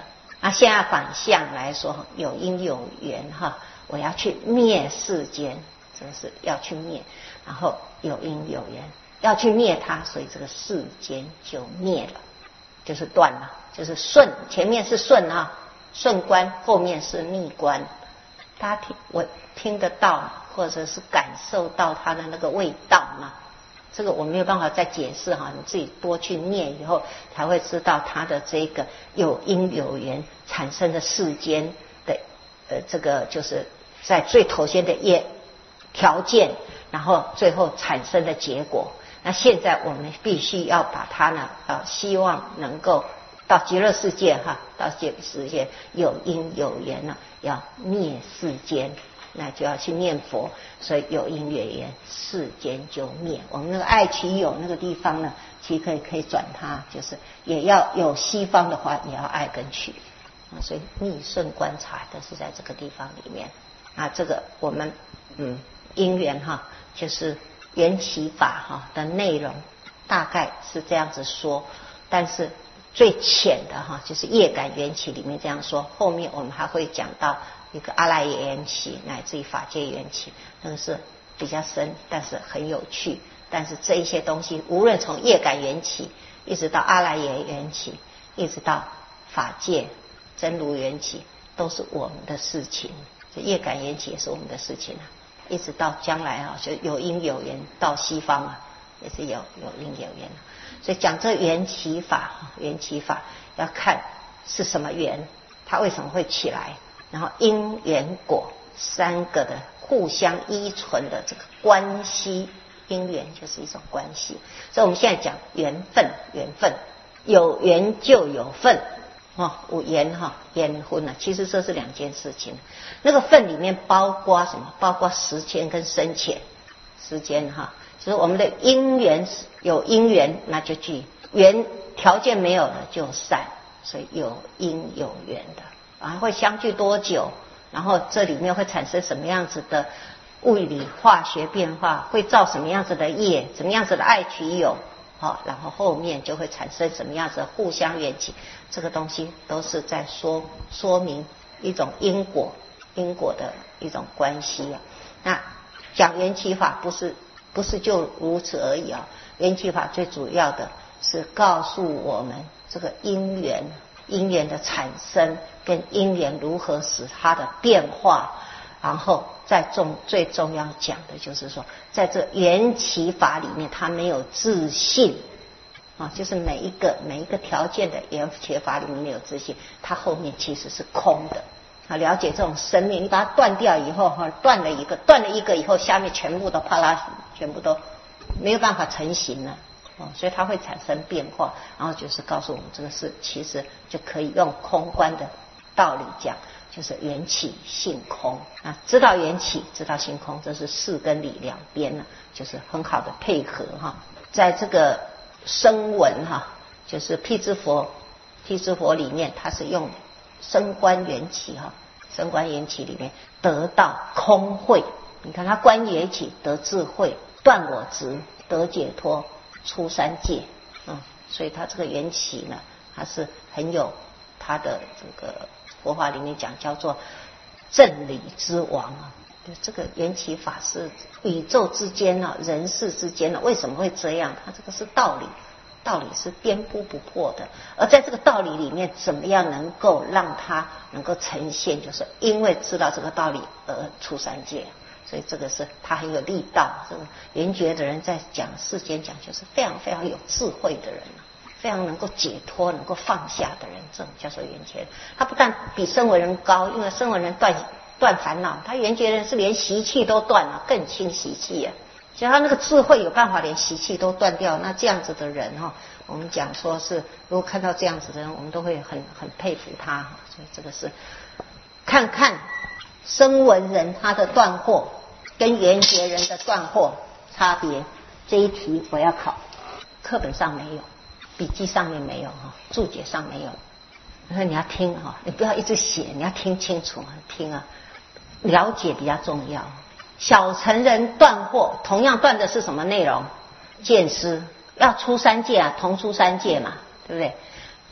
S1: 那现在反向来说，有因有缘哈，我要去灭世间，这是要去灭，然后有因有缘要去灭它，所以这个世间就灭了，就是断了，就是顺，前面是顺啊，顺观，后面是逆观。大家听我听得到，或者是感受到它的那个味道吗？这个我没有办法再解释哈，你自己多去念以后才会知道它的这个有因有缘产生的世间的呃这个就是在最头先的业条件，然后最后产生的结果。那现在我们必须要把它呢呃希望能够到极乐世界哈，到极乐世界有因有缘呢，要灭世间。那就要去念佛，所以有因有缘，世间就灭。我们那个爱取有那个地方呢，其实可以可以转它，就是也要有西方的话，也要爱跟取啊。所以逆顺观察的是在这个地方里面啊。这个我们嗯因缘哈，就是缘起法哈的内容大概是这样子说，但是最浅的哈就是业感缘起里面这样说，后面我们还会讲到一个阿赖耶缘起乃至于法界缘起，那个是比较深，但是很有趣。但是这一些东西，无论从业感缘起，一直到阿赖耶缘起，一直到法界真如缘起，都是我们的事情。这业感缘起也是我们的事情啊，一直到将来啊，就有因有缘到西方啊，也是有有因有缘。所以讲这缘起法，缘起法要看是什么缘，它为什么会起来。然后因缘果三个的互相依存的这个关系，因缘就是一种关系。所以我们现在讲缘分，缘分有缘就有分哦，有缘哈，缘分啊，其实这是两件事情。那个分里面包括什么？包括时间跟深浅。时间哈，就是我们的因缘有因缘，那就聚缘条件没有了就散，所以有因有缘的。啊，会相聚多久？然后这里面会产生什么样子的物理化学变化？会造什么样子的业？怎么样子的爱取有？好，然后后面就会产生什么样子的互相缘起？这个东西都是在说说明一种因果，因果的一种关系啊。那讲缘起法不是不是就如此而已啊。缘起法最主要的是告诉我们这个因缘。因缘的产生跟因缘如何使它的变化，然后再重最重要讲的就是说，在这缘起法里面，它没有自性啊，就是每一个每一个条件的缘起法里面没有自性，它后面其实是空的啊。了解这种生命，你把它断掉以后哈，断了一个，断了一个以后，下面全部都啪啦，全部都没有办法成型了。哦，所以它会产生变化，然后就是告诉我们这个事其实就可以用空观的道理讲，就是缘起性空啊，知道缘起，知道性空，这是事跟理两边呢，就是很好的配合哈。在这个声闻哈，就是辟支佛，辟支佛里面，它是用声观缘起哈，声观缘起里面得到空慧，你看它观缘起得智慧，断我执，得解脱。出三界，嗯，所以它这个缘起呢，它是很有它的这个佛法里面讲叫做正理之王啊。这个缘起法是宇宙之间啊，人世之间啊，为什么会这样？它这个是道理，道理是颠扑不破的。而在这个道理里面，怎么样能够让它能够呈现？就是因为知道这个道理而出三界。所以这个是他很有力道，这个圆觉的人在讲世间讲就是非常非常有智慧的人，非常能够解脱、能够放下的人，这种叫做圆觉。他不但比声闻人高，因为声闻人断断烦恼，他圆觉人是连习气都断了，更轻习气啊。所以他那个智慧有办法连习气都断掉，那这样子的人哈，我们讲说是如果看到这样子的人，我们都会很很佩服他。所以这个是看看。声闻人他的断惑跟缘觉人的断惑差别，这一题我要考，课本上没有，笔记上面没有哈，注解上没有。所以你要听哈，你不要一直写，你要听清楚，听啊，了解比较重要。小乘人断惑，同样断的是什么内容？见思，要出三界啊，同出三界嘛，对不对？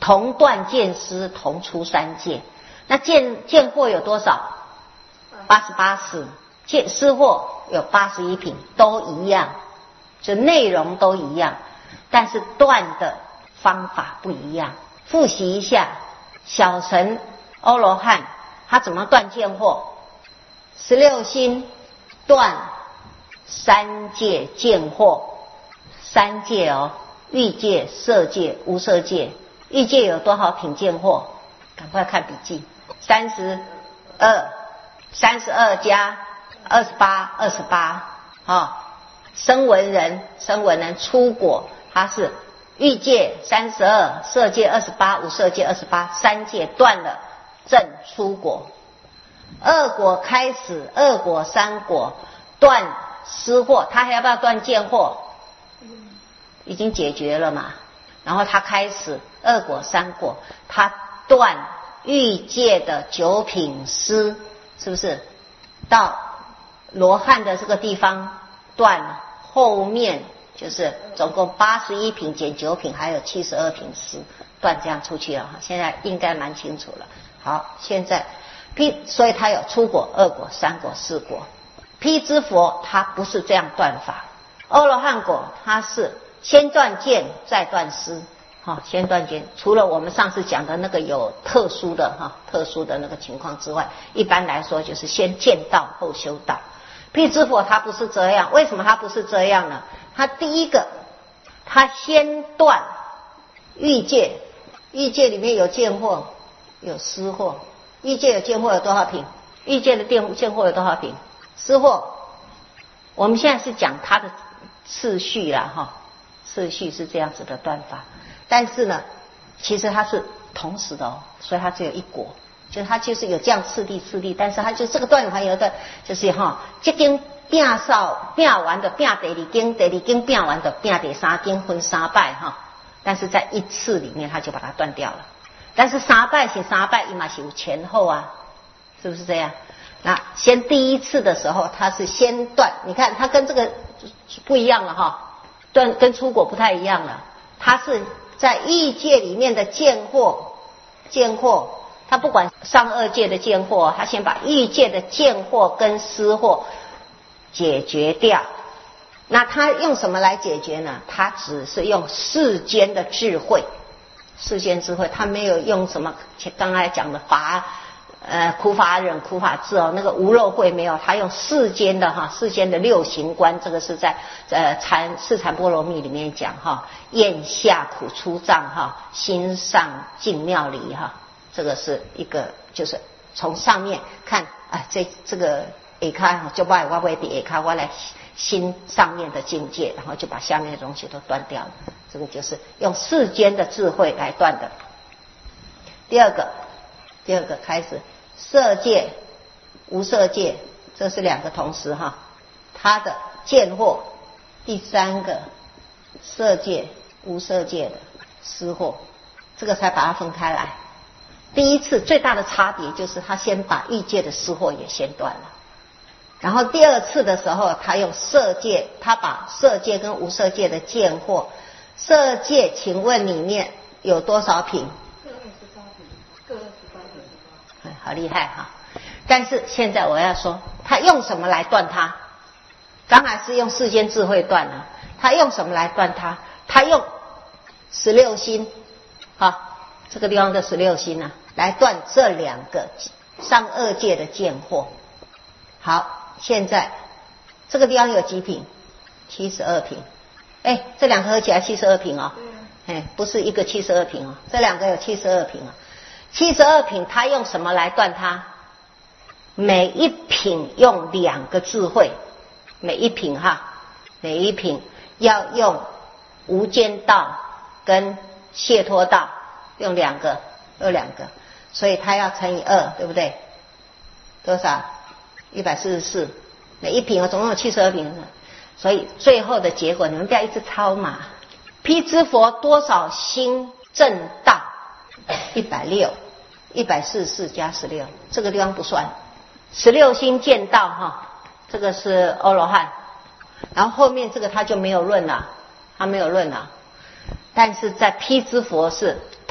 S1: 同断见思，同出三界。那见见惑有多少？八十八识。见思惑有八十一品，都一样，就内容都一样，但是断的方法不一样。复习一下，小乘阿罗汉他怎么断见惑？十六心断三界见惑，三界哦，欲界、色界、无色界。欲界有多少品见惑？赶快看笔记。三十二，三十二加二十八，二十八啊。声闻人，声闻人出果，他是欲界三十二，色界二十八，无色界二十八，三界断了，正出果。二果开始，二果三果断思惑，他还要不要断见惑？已经解决了嘛。然后他开始二果三果，他断欲界的九品思，是不是？到罗汉的这个地方断了，后面就是总共八十一品减九品，还有七十二品思断，这样出去了哈。现在应该蛮清楚了。好，现在辟，所以他有初果、二果、三果、四果。辟支佛他不是这样断法，阿罗汉果他是先断见再断思。好，先断见，除了我们上次讲的那个有特殊的哈特殊的那个情况之外，一般来说就是先见道后修道。辟支佛他不是这样，为什么他不是这样呢？他第一个，他先断欲界，欲界里面有见惑，有思惑。欲界有见惑有多少品？欲界的见见惑有多少品？思惑。我们现在是讲它的次序啦哈，次序是这样子的断法。但是呢，其实它是同时的哦，所以它只有一果，就是它就是有这样次第次第，但是它就这个断还有一个就是哈，这根变少变完的变第二根，第二根变完的变第三根，分三拜哈。但是在一次里面，它就把它断掉了。但是三拜是三拜，一嘛是有前后啊，是不是这样？那先第一次的时候，它是先断，你看它跟这个不一样了哈，断跟出果不太一样了，它是在欲界里面的见惑，见惑，他不管上二界的见惑，他先把欲界的见惑跟思惑解决掉。那他用什么来解决呢？他只是用世间的智慧，世间智慧，他没有用什么刚才讲的法，呃，苦法忍、苦法智哦，那个无漏慧没有，他用世间的哈，世间的六行观，这个是在呃禅四禅波罗蜜里面讲哈，咽下苦出藏哈，心上净妙离哈，这个是一个就是从上面看啊，这这个下开哈，就把我为的下开我来心上面的境界，然后就把下面的东西都断掉了，这个就是用世间的智慧来断的。第二个，第二个开始。色界、无色界，这是两个同时哈，它的见惑。第三个，色界、无色界的思惑，这个才把它分开来。第一次最大的差别就是他先把欲界的思惑也先断了，然后第二次的时候，他用色界，他把色界跟无色界的见惑，色界，请问里面有多少品？各二十八品，各二十八品。好厉害哈！但是现在我要说，他用什么来断它？刚才是用世间智慧断了，他用什么来断它？他用十六心，好，这个地方的十六心呢、啊，来断这两个上二界的见惑。好，现在这个地方有几品？七十二品。哎，这两个合起来七十二品哦。哎，不是一个七十二品哦，这两个有七十二品哦。七十二品，他用什么来断它？每一品用两个智慧，每一品哈，每一品要用无间道跟解脱道，用两个，用两个，所以他要乘以二，对不对？多少？一百四十四。每一品哦，总共有七十二品，所以最后的结果，你们不要一直抄嘛。辟支佛多少心正道？一百六。一百四十四加十六，这个地方不算。十六心见道哈，这个是阿罗汉，然后后面这个他就没有论了，他没有论了。但是在辟支佛是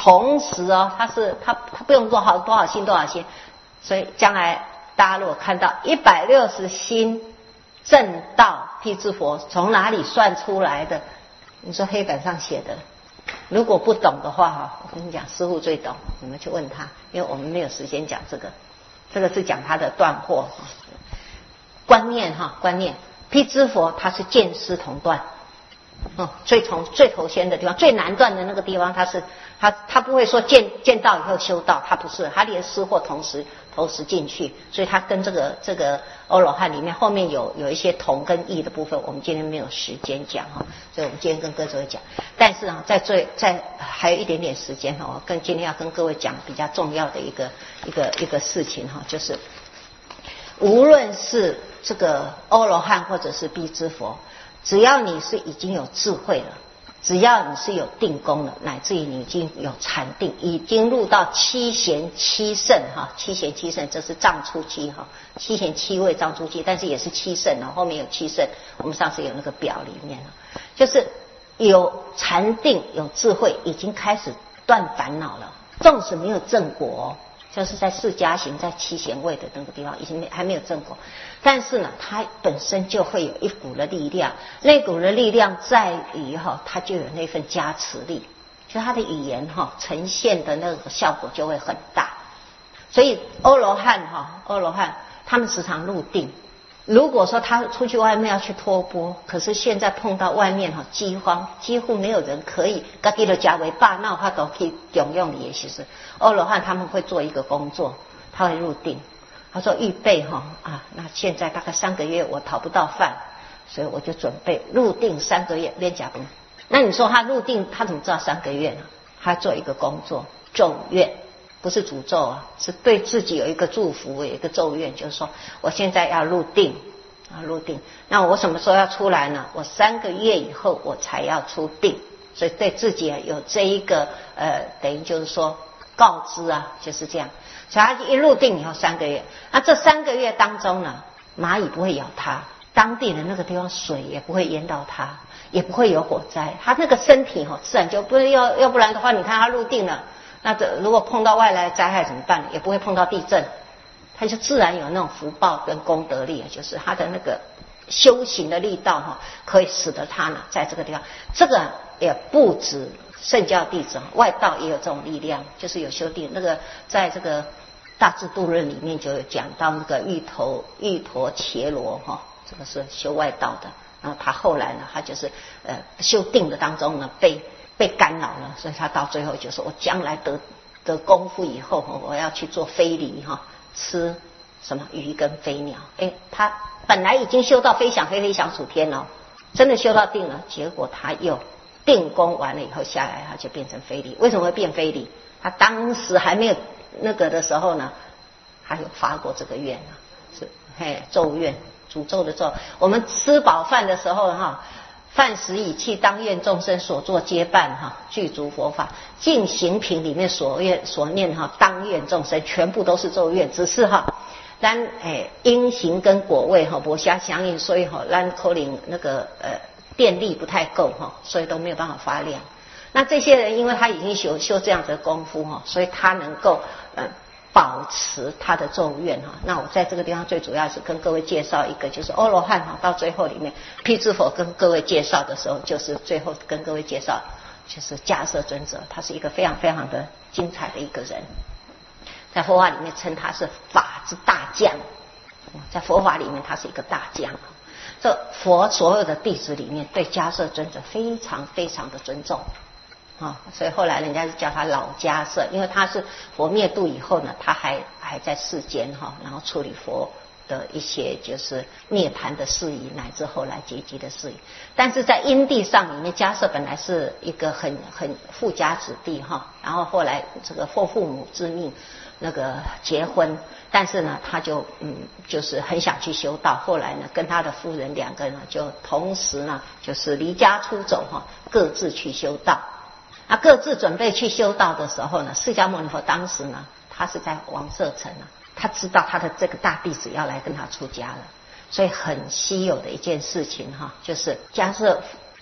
S1: 同时哦，他是他他不用做好多少星多少星，所以将来大家如果看到一百六十星正道辟支佛从哪里算出来的？你说黑板上写的，如果不懂的话哈，我跟你讲，师父最懂，你们去问他，因为我们没有时间讲这个，这个是讲他的断惑观念哈，观念。辟支佛他是见思同断。哦，最从最头先的地方，最难断的那个地方，他是他他不会说见见道以后修道，他不是，他连思惑同时同时进去，所以他跟这个这个欧罗汉里面后面有有一些同跟异的部分，我们今天没有时间讲哈，所以我们今天跟各位讲，但是啊，在最在还有一点点时间哈，我跟今天要跟各位讲比较重要的一个一个一个事情哈，就是无论是这个欧罗汉或者是辟支佛。只要你是已经有智慧了，只要你是有定功了，乃至于你已经有禅定，已经入到七贤七圣哈，七贤七圣这是藏初期哈，七贤七位藏初期，但是也是七圣哦，后面有七圣，我们上次有那个表里面了，就是有禅定有智慧，已经开始断烦恼了，纵使没有正果。就是在四加行在七贤位的那个地方已经没还没有正果，但是呢它本身就会有一股的力量，那股的力量在于哈，它就有那份加持力，就它的语言哈呈现的那个效果就会很大。所以欧罗汉哈欧罗汉他们时常入定，如果说他出去外面要去托钵，可是现在碰到外面哈饥荒，几乎没有人可以自己的家为霸，那他都可以用用的。其实欧罗汉他们会做一个工作，他会入定，他说预备哈啊，那现在大概三个月我讨不到饭，所以我就准备入定三个月练假崩。那你说他入定，他怎么知道三个月呢？他做一个工作，咒愿。不是诅咒啊，是对自己有一个祝福，有一个咒愿，就是说我现在要入定啊，入定。那我什么时候要出来呢？我三个月以后我才要出定，所以对自己有这一个呃，等于就是说告知啊，就是这样。所以他一入定以后三个月，那这三个月当中呢，蚂蚁不会咬他，当地的那个地方水也不会淹到他，也不会有火灾，他那个身体哈、哦、自然就不会要，要不然的话，你看他入定了。那这如果碰到外来灾害怎么办？也不会碰到地震，他就自然有那种福报跟功德力，就是他的那个修行的力道哈，可以使得他呢在这个地方，这个也不止圣教弟子，外道也有这种力量，就是有修定。那个在这个大智度论里面就有讲到那个玉陀玉陀伽罗哈，这个是修外道的，然后他后来呢，他就是呃修定的当中呢被。被干扰了，所以他到最后就说：“我将来得得功夫以后，我要去做非礼哈，吃什么鱼跟飞鸟。”哎，他本来已经修到飞翔飞飞翔楚天了，真的修到定了，结果他又定功完了以后下来，他就变成非礼。为什么会变非礼？他当时还没有那个的时候呢，他有发过这个愿啊，是嘿咒愿，诅咒的咒。我们吃饱饭的时候哈。饭食以气，当愿众生所作皆办哈，具足佛法。净行品里面所愿所念哈，当愿众生全部都是咒愿，只是哈，咱诶因行跟果位哈不相相应，所以哈咱可能那个呃电力不太够哈，所以都没有办法发亮。那这些人因为他已经修修这样子的功夫哈，所以他能够呃。保持他的咒愿哈，那我在这个地方最主要是跟各位介绍一个，就是欧罗汉哈，到最后里面辟支佛跟各位介绍的时候，就是最后跟各位介绍就是迦摄尊者，他是一个非常非常的精彩的一个人，在佛法里面称他是法之大将，在佛法里面他是一个大将。这佛所有的弟子里面，对迦摄尊者非常非常的尊重。啊、哦，所以后来人家就叫他老迦摄，因为他是佛灭度以后呢，他还还在世间哈、哦，然后处理佛的一些就是涅槃的事宜，乃至后来结集的事宜。但是在因地上里面，迦摄本来是一个很很富家子弟哈、哦，然后后来这个奉父母之命那个结婚，但是呢，他就嗯就是很想去修道，后来呢，跟他的夫人两个人就同时呢，就是离家出走哈、哦，各自去修道。那各自准备去修道的时候呢，释迦牟尼佛当时呢，他是在王舍城啊，他知道他的这个大弟子要来跟他出家了，所以很稀有的一件事情哈，就是迦摄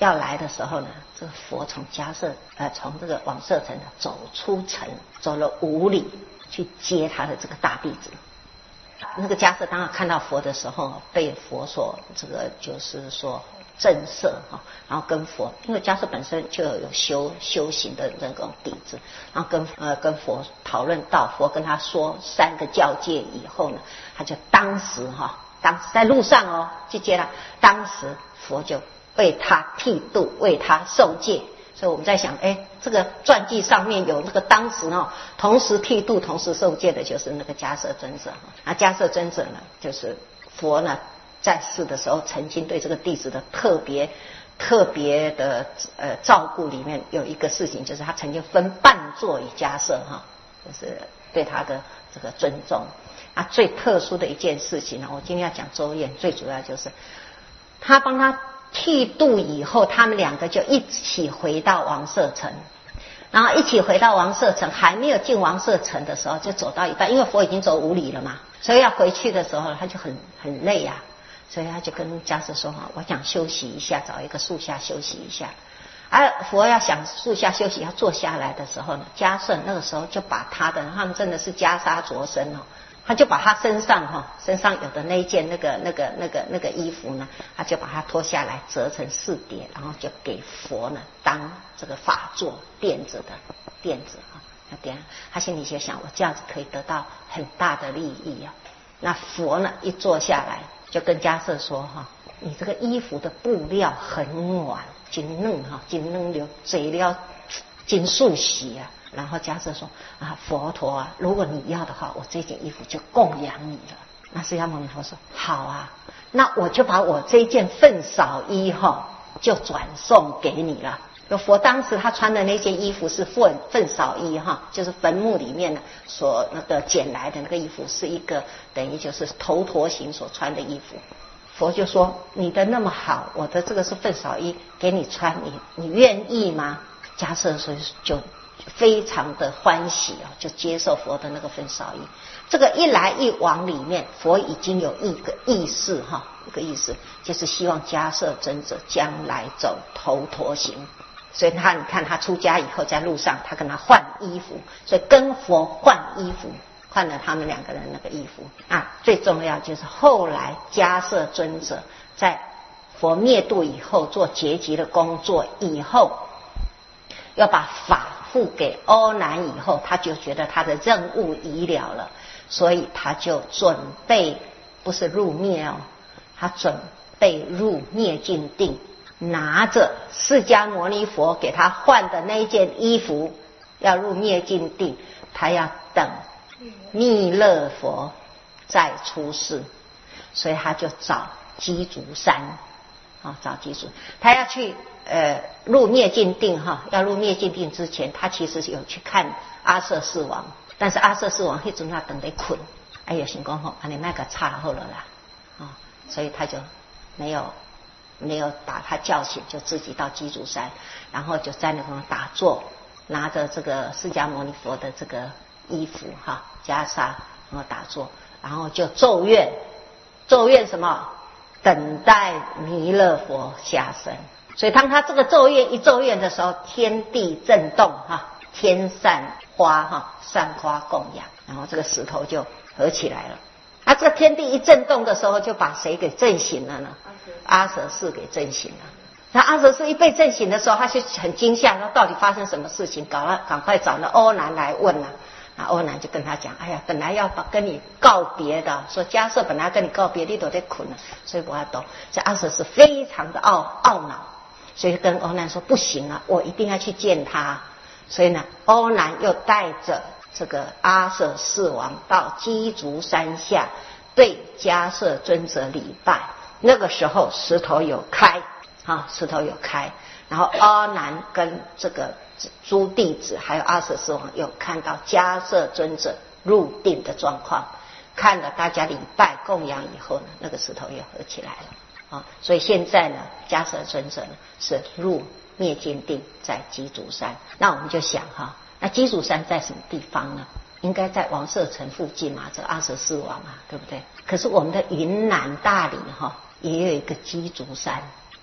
S1: 要来的时候呢，这个佛从迦舍呃从这个王舍城走出城，走了五里去接他的这个大弟子。那个迦舍当然看到佛的时候，被佛所这个就是说震慑哈，然后跟佛，因为迦舍本身就有修修行的那种底子，然后跟呃跟佛讨论到佛跟他说三个教戒以后呢，他就当时哈，当时在路上哦去接他，当时佛就为他剃度，为他受戒。所以我们在想，哎，这个传记上面有那个当时哦，同时剃度、同时受戒的，就是那个迦叶尊者。啊，迦叶尊者呢，就是佛呢在世的时候，曾经对这个弟子的特别、特别的呃照顾，里面有一个事情，就是他曾经分半座与迦叶哈，就是对他的这个尊重。啊，最特殊的一件事情呢，我今天要讲周晏，最主要就是他帮他剃度以后，他们两个就一起回到王舍城，然后一起回到王舍城，还没有进王舍城的时候，就走到一半，因为佛已经走五里了嘛，所以要回去的时候，他就很很累啊，所以他就跟迦叶说：“哈，我想休息一下，找一个树下休息一下。”而佛要想树下休息，要坐下来的时候呢，迦叶那个时候就把他的，他们真的是袈裟着身哦。他就把他身上哈，身上有的那一件那个那个那个那个衣服呢，他就把它脱下来折成四叠，然后就给佛呢当这个法座垫着的垫子哈。那点他心里就想，我这样子可以得到很大的利益啊。那佛呢一坐下来，就跟迦叶说哈，你这个衣服的布料很软，真嫩哈，真嫩流，嘴料真素洗啊。然后迦叶说啊，佛陀啊，如果你要的话，我这件衣服就供养你了。那释迦牟尼佛说好啊，那我就把我这件粪扫衣哈，就转送给你了。佛当时他穿的那件衣服是粪粪扫衣哈，就是坟墓里面呢所那个捡来的那个衣服，是一个等于就是头陀形所穿的衣服。佛就说你的那么好，我的这个是粪扫衣给你穿，你你愿意吗？迦叶说就非常的欢喜啊，就接受佛的那个粪扫衣。这个一来一往里面，佛已经有一个意识哈，一个意思就是希望迦叶尊者将来走头陀行。所以他你看他出家以后，在路上他跟他换衣服，所以跟佛换衣服，换了他们两个人那个衣服啊。最重要就是后来迦叶尊者在佛灭度以后做结集的工作以后，要把法付给阿难以后，他就觉得他的任务已了了，所以他就准备不是入灭哦，他准备入灭尽定，拿着释迦牟尼佛给他换的那一件衣服，要入灭尽定，他要等弥勒佛再出世，所以他就找鸡足山啊，找鸡足，他要去。呃，入灭尽定哈，要入灭尽定之前，他其实有去看阿阇世王，但是阿阇世王那阵他等得困，哎呀，想讲吼，安尼那个差好了啦，啊、哦，所以他就没有没有把他叫醒，就自己到鸡足山，然后就在那方打坐，拿着这个释迦牟尼佛的这个衣服哈袈裟，然后打坐，然后就咒愿，咒愿什么？等待弥勒佛下生。所以当他这个咒愿一咒愿的时候，天地震动哈，天散花哈，散花供养，然后这个石头就合起来了。啊，这个天地一震动的时候，就把谁给震醒了呢？阿阇世给震醒了。那阿阇世一被震醒的时候，他就很惊吓，说到底发生什么事情？赶快赶快找那阿难来问了。啊，阿难就跟他讲，哎呀，本来要跟你告别的，说迦叶本来跟你告别，你都在困了，所以我要懂。这阿阇世非常的懊懊恼。所以跟阿难说不行啊，我一定要去见他。所以呢，阿难又带着这个阿阇世王到鸡足山下，对迦叶尊者礼拜。那个时候石头有开啊，石头有开，然后阿难跟这个诸弟子还有阿阇世王有看到迦叶尊者入定的状况，看了大家礼拜供养以后呢，那个石头又合起来了。啊，所以现在呢，迦叶尊者呢是入灭尽定在鸡足山。那我们就想哈，那鸡足山在什么地方呢？应该在王舍城附近嘛，这阿阇世王啊，对不对？可是我们的云南大理哈，也有一个鸡足山，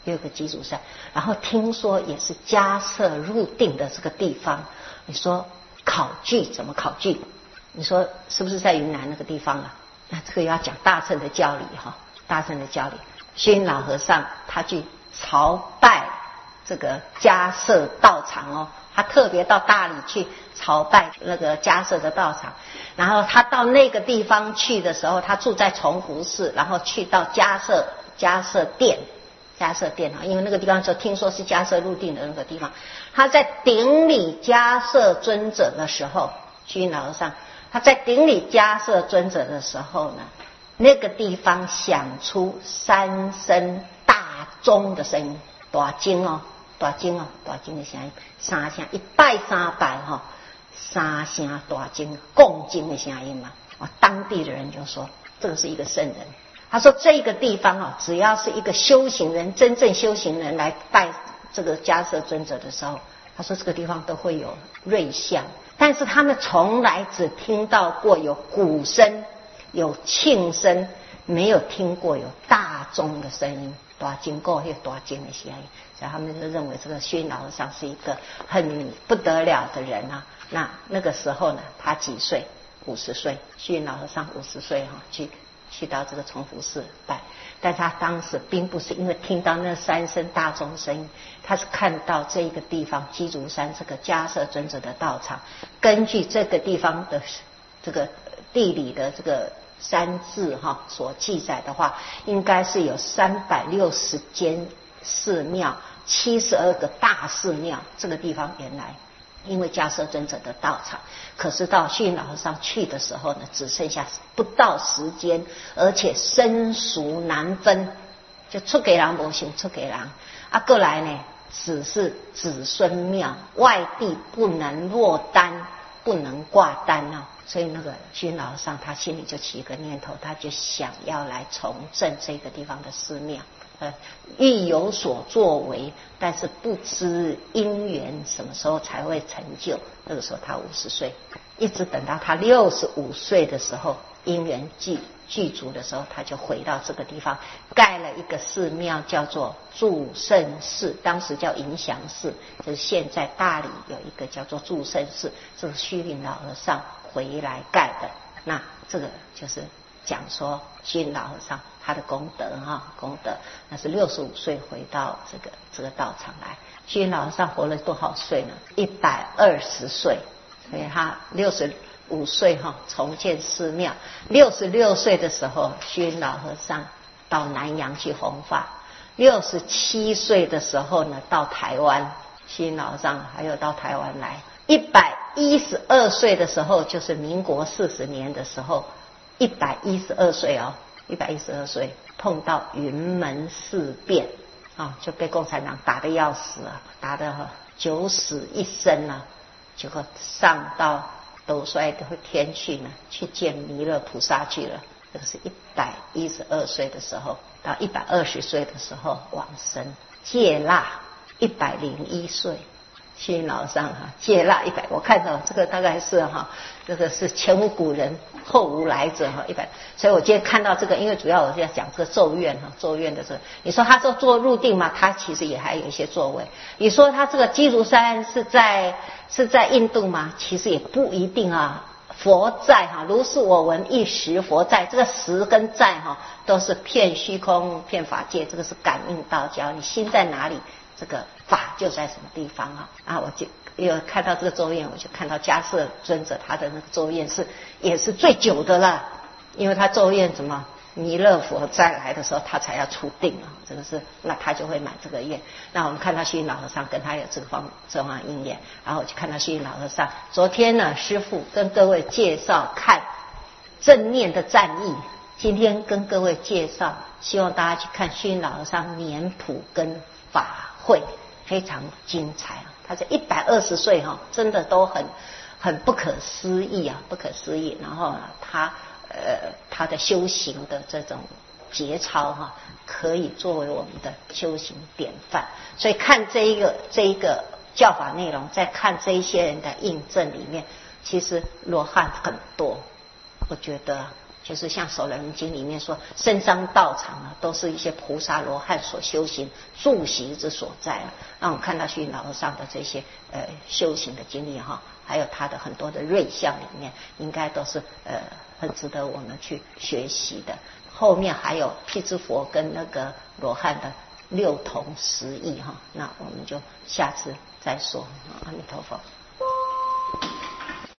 S1: 有一个鸡足山，然后听说也是迦叶入定的这个地方。你说考据怎么考据？你说是不是在云南那个地方啊？那这个要讲大乘的教理哈，大乘的教理。虚云老和尚他去朝拜这个迦叶道场哦，他特别到大理去朝拜那个迦叶的道场。然后他到那个地方去的时候，他住在崇福寺，然后去到迦叶迦叶殿。迦叶殿啊，因为那个地方就听说是迦叶入定的那个地方。他在顶礼迦叶尊者的时候，虚云老和尚他在顶礼迦叶尊者的时候呢，那个地方响出三声大钟的声音，大钟哦，大钟哦，大钟的声音，三声一拜三拜哈、哦，三声大钟共钟的声音嘛。啊，当地的人就说这个是一个圣人。他说这个地方啊，只要是一个修行人，真正修行人来拜这个迦叶尊者的时候，他说这个地方都会有瑞相，但是他们从来只听到过有鼓声、有磬声，没有听过有大钟的声音，大经过有大经的声音，所以他们就认为这个虚云老和尚是一个很不得了的人啊。那那个时候呢，他几岁？五十岁。虚云老和尚五十岁哈，去。去到这个崇福寺拜，但他当时并不是因为听到那三声大钟声音，他是看到这一个地方鸡足山这个迦叶尊者的道场，根据这个地方的这个地理的这个山志哈所记载的话，应该是有三百六十间寺庙，七十二个大寺庙。这个地方原来因为迦叶尊者的道场，可是到虚云老和尚去的时候呢，只剩下不到十间，而且生熟难分，就出给人无想出给人啊。过来呢，只是子孙庙，外地不能落单，不能挂单啊。所以那个虚云老和尚他心里就起一个念头，他就想要来重振这个地方的寺庙。呃，欲有所作为，但是不知因缘什么时候才会成就。那个时候他五十岁，一直等到他六十五岁的时候，因缘具具足的时候，他就回到这个地方，盖了一个寺庙，叫做祝圣寺，当时叫迎祥寺，就是现在大理有一个叫做祝圣寺，这是虚云老和尚回来盖的。那这个就是讲说虚云老和尚他的功德哈，功德那是六十五岁回到这个这个道场来。虚云老和尚活了多少岁呢？一百二十岁，所以他六十五岁哈重建寺庙。六十六岁的时候，虚云老和尚到南洋去弘法。六十七岁的时候呢，到台湾，虚云老和尚还有到台湾来。一百一十二岁的时候，就是民国四十年的时候，一百一十二岁哦。一百一十二岁碰到云门事变啊，就被共产党打得要死啊，打得九死一生啊，结果上到斗衰的天去呢，去见弥勒菩萨去了。这个是一百一十二岁的时候，到一百二十岁的时候往生。戒腊一百零一岁。虚云老和尚哈，戒腊一百，我看到这个大概是哈，这个是前无古人后无来者哈，一百。所以我今天看到这个，因为主要我是要讲这个咒怨哈，咒怨的这个。你说他说做入定嘛，他其实也还有一些作为。你说他这个鸡足山是在是在印度吗？其实也不一定啊。佛在哈，如是我闻一时佛在，这个时跟在哈都是骗虚空骗法界，这个是感应道交，你心在哪里，这个法就在什么地方啊？啊，我就又看到这个咒怨，我就看到迦叶尊者他的那个咒怨是也是最久的了，因为他咒怨什么弥勒佛再来的时候，他才要出定啊，这个是那他就会满这个愿。那我们看到虚云老和尚跟他有这个方这方因缘，然后我就看到虚云老和尚。昨天呢，师父跟各位介绍看正念的战役，今天跟各位介绍，希望大家去看虚云老和尚年谱跟法会，非常精彩啊！他在一百二十岁哈，真的都很很不可思议啊，不可思议。然后呢，他。呃，他的修行的这种节操哈、啊，可以作为我们的修行典范。所以看这一个这一个教法内容，再看这一些人的印证里面，其实罗汉很多。我觉得就是像《守人经》里面说，深山道场啊，都是一些菩萨罗汉所修行住习之所在啊。那我们看到虚云老和尚的这些呃修行的经历哈，还有他的很多的瑞相里面，应该都是呃很值得我们去学习的。后面还有辟支佛跟那个罗汉的六同十异哈，那我们就下次再说。阿弥陀佛。